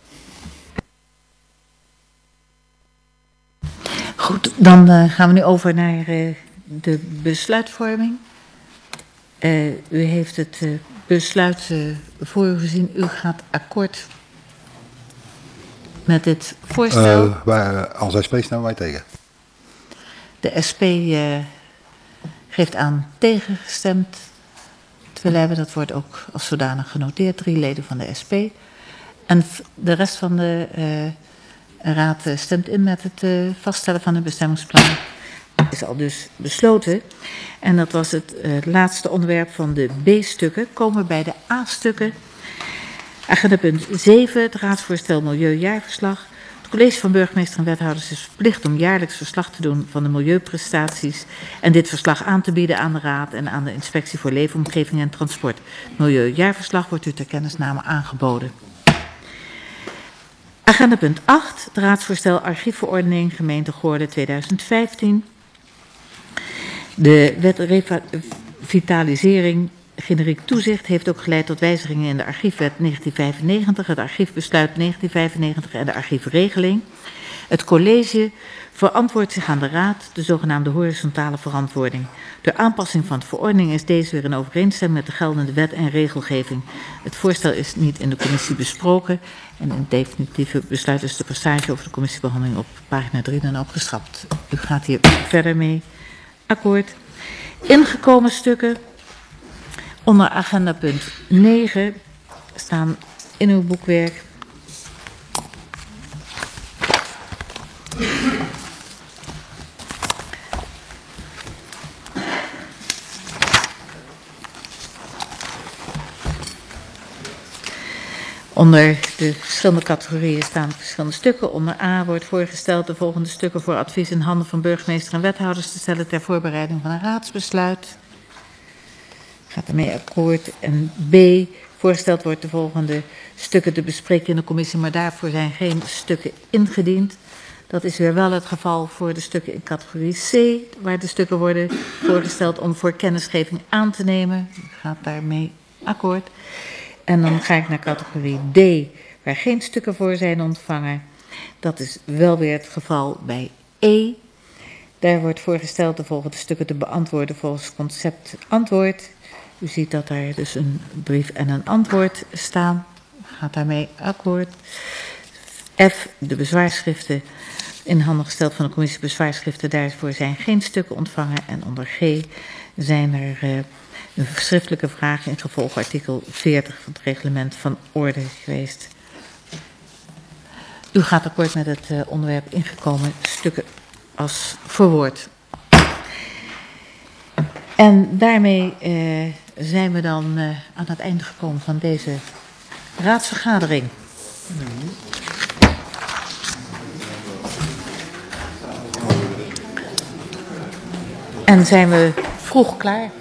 Goed, dan uh, gaan we nu over naar uh, de besluitvorming. Uh, u heeft het uh, besluit uh, voor u gezien. U gaat akkoord met dit voorstel. Uh, wij, als S P stemmen wij tegen. De S P uh, geeft aan tegengestemd te willen hebben. Dat wordt ook als zodanig genoteerd. Drie leden van de S P. En de rest van de uh, raad uh, stemt in met het uh, vaststellen van een bestemmingsplan. Is al dus besloten. En dat was het uh, laatste onderwerp van de B-stukken. Komen we bij de A-stukken. Agenda punt zeven, het raadsvoorstel Milieujaarverslag. Het college van burgemeester en wethouders is verplicht om jaarlijks verslag te doen van de milieuprestaties en dit verslag aan te bieden aan de raad en aan de inspectie voor leefomgeving en transport. Het milieujaarverslag wordt u ter kennisname aangeboden. Agenda punt acht, het raadsvoorstel archiefverordening gemeente Goorlen tweeduizend vijftien. De wet revitalisering generiek toezicht heeft ook geleid tot wijzigingen in de archiefwet negentien vijfennegentig, het archiefbesluit negentien vijfennegentig en de archiefregeling. Het college verantwoordt zich aan de raad, de zogenaamde horizontale verantwoording. Door aanpassing van de verordening is deze weer in overeenstemming met de geldende wet en regelgeving. Het voorstel is niet in de commissie besproken en in het definitieve besluit is de passage over de commissiebehandeling op pagina drie dan ook geschrapt. U gaat hier verder mee akkoord. Ingekomen stukken. Onder agenda punt negen staan in uw boekwerk onder de verschillende categorieën staan verschillende stukken. Onder A wordt voorgesteld de volgende stukken voor advies in handen van burgemeester en wethouders te stellen ter voorbereiding van een raadsbesluit. Gaat ermee akkoord. En B, voorgesteld wordt de volgende stukken te bespreken in de commissie, maar daarvoor zijn geen stukken ingediend. Dat is weer wel het geval voor de stukken in categorie C, waar de stukken worden voorgesteld om voor kennisgeving aan te nemen. Gaat daarmee akkoord. En dan ga ik naar categorie D, waar geen stukken voor zijn ontvangen. Dat is wel weer het geval bij E. Daar wordt voorgesteld de volgende stukken te beantwoorden volgens concept antwoord. U ziet dat daar dus een brief en een antwoord staan. Gaat daarmee akkoord. F, de bezwaarschriften in handen gesteld van de commissie bezwaarschriften. Daarvoor zijn geen stukken ontvangen. En onder G zijn er uh, een schriftelijke vraag in gevolg artikel veertig van het reglement van orde geweest. U gaat akkoord met het uh, onderwerp ingekomen stukken als verwoord. En daarmee uh, zijn we dan uh, aan het einde gekomen van deze raadsvergadering. En zijn we vroeg klaar.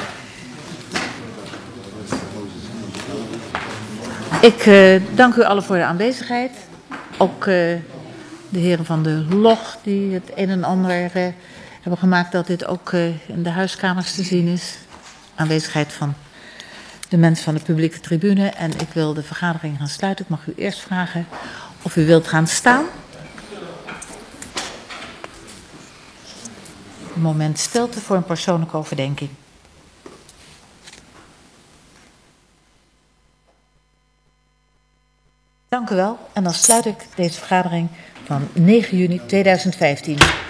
Ik uh, dank u allen voor de aanwezigheid. Ook uh, de heren van de log die het een en ander uh, hebben gemaakt dat dit ook uh, in de huiskamers te zien is. Aanwezigheid van de mensen van de publieke tribune. En ik wil de vergadering gaan sluiten. Ik mag u eerst vragen of u wilt gaan staan. Een moment stilte voor een persoonlijke overdenking. Dank u wel. En dan sluit ik deze vergadering van negen juni tweeduizend vijftien.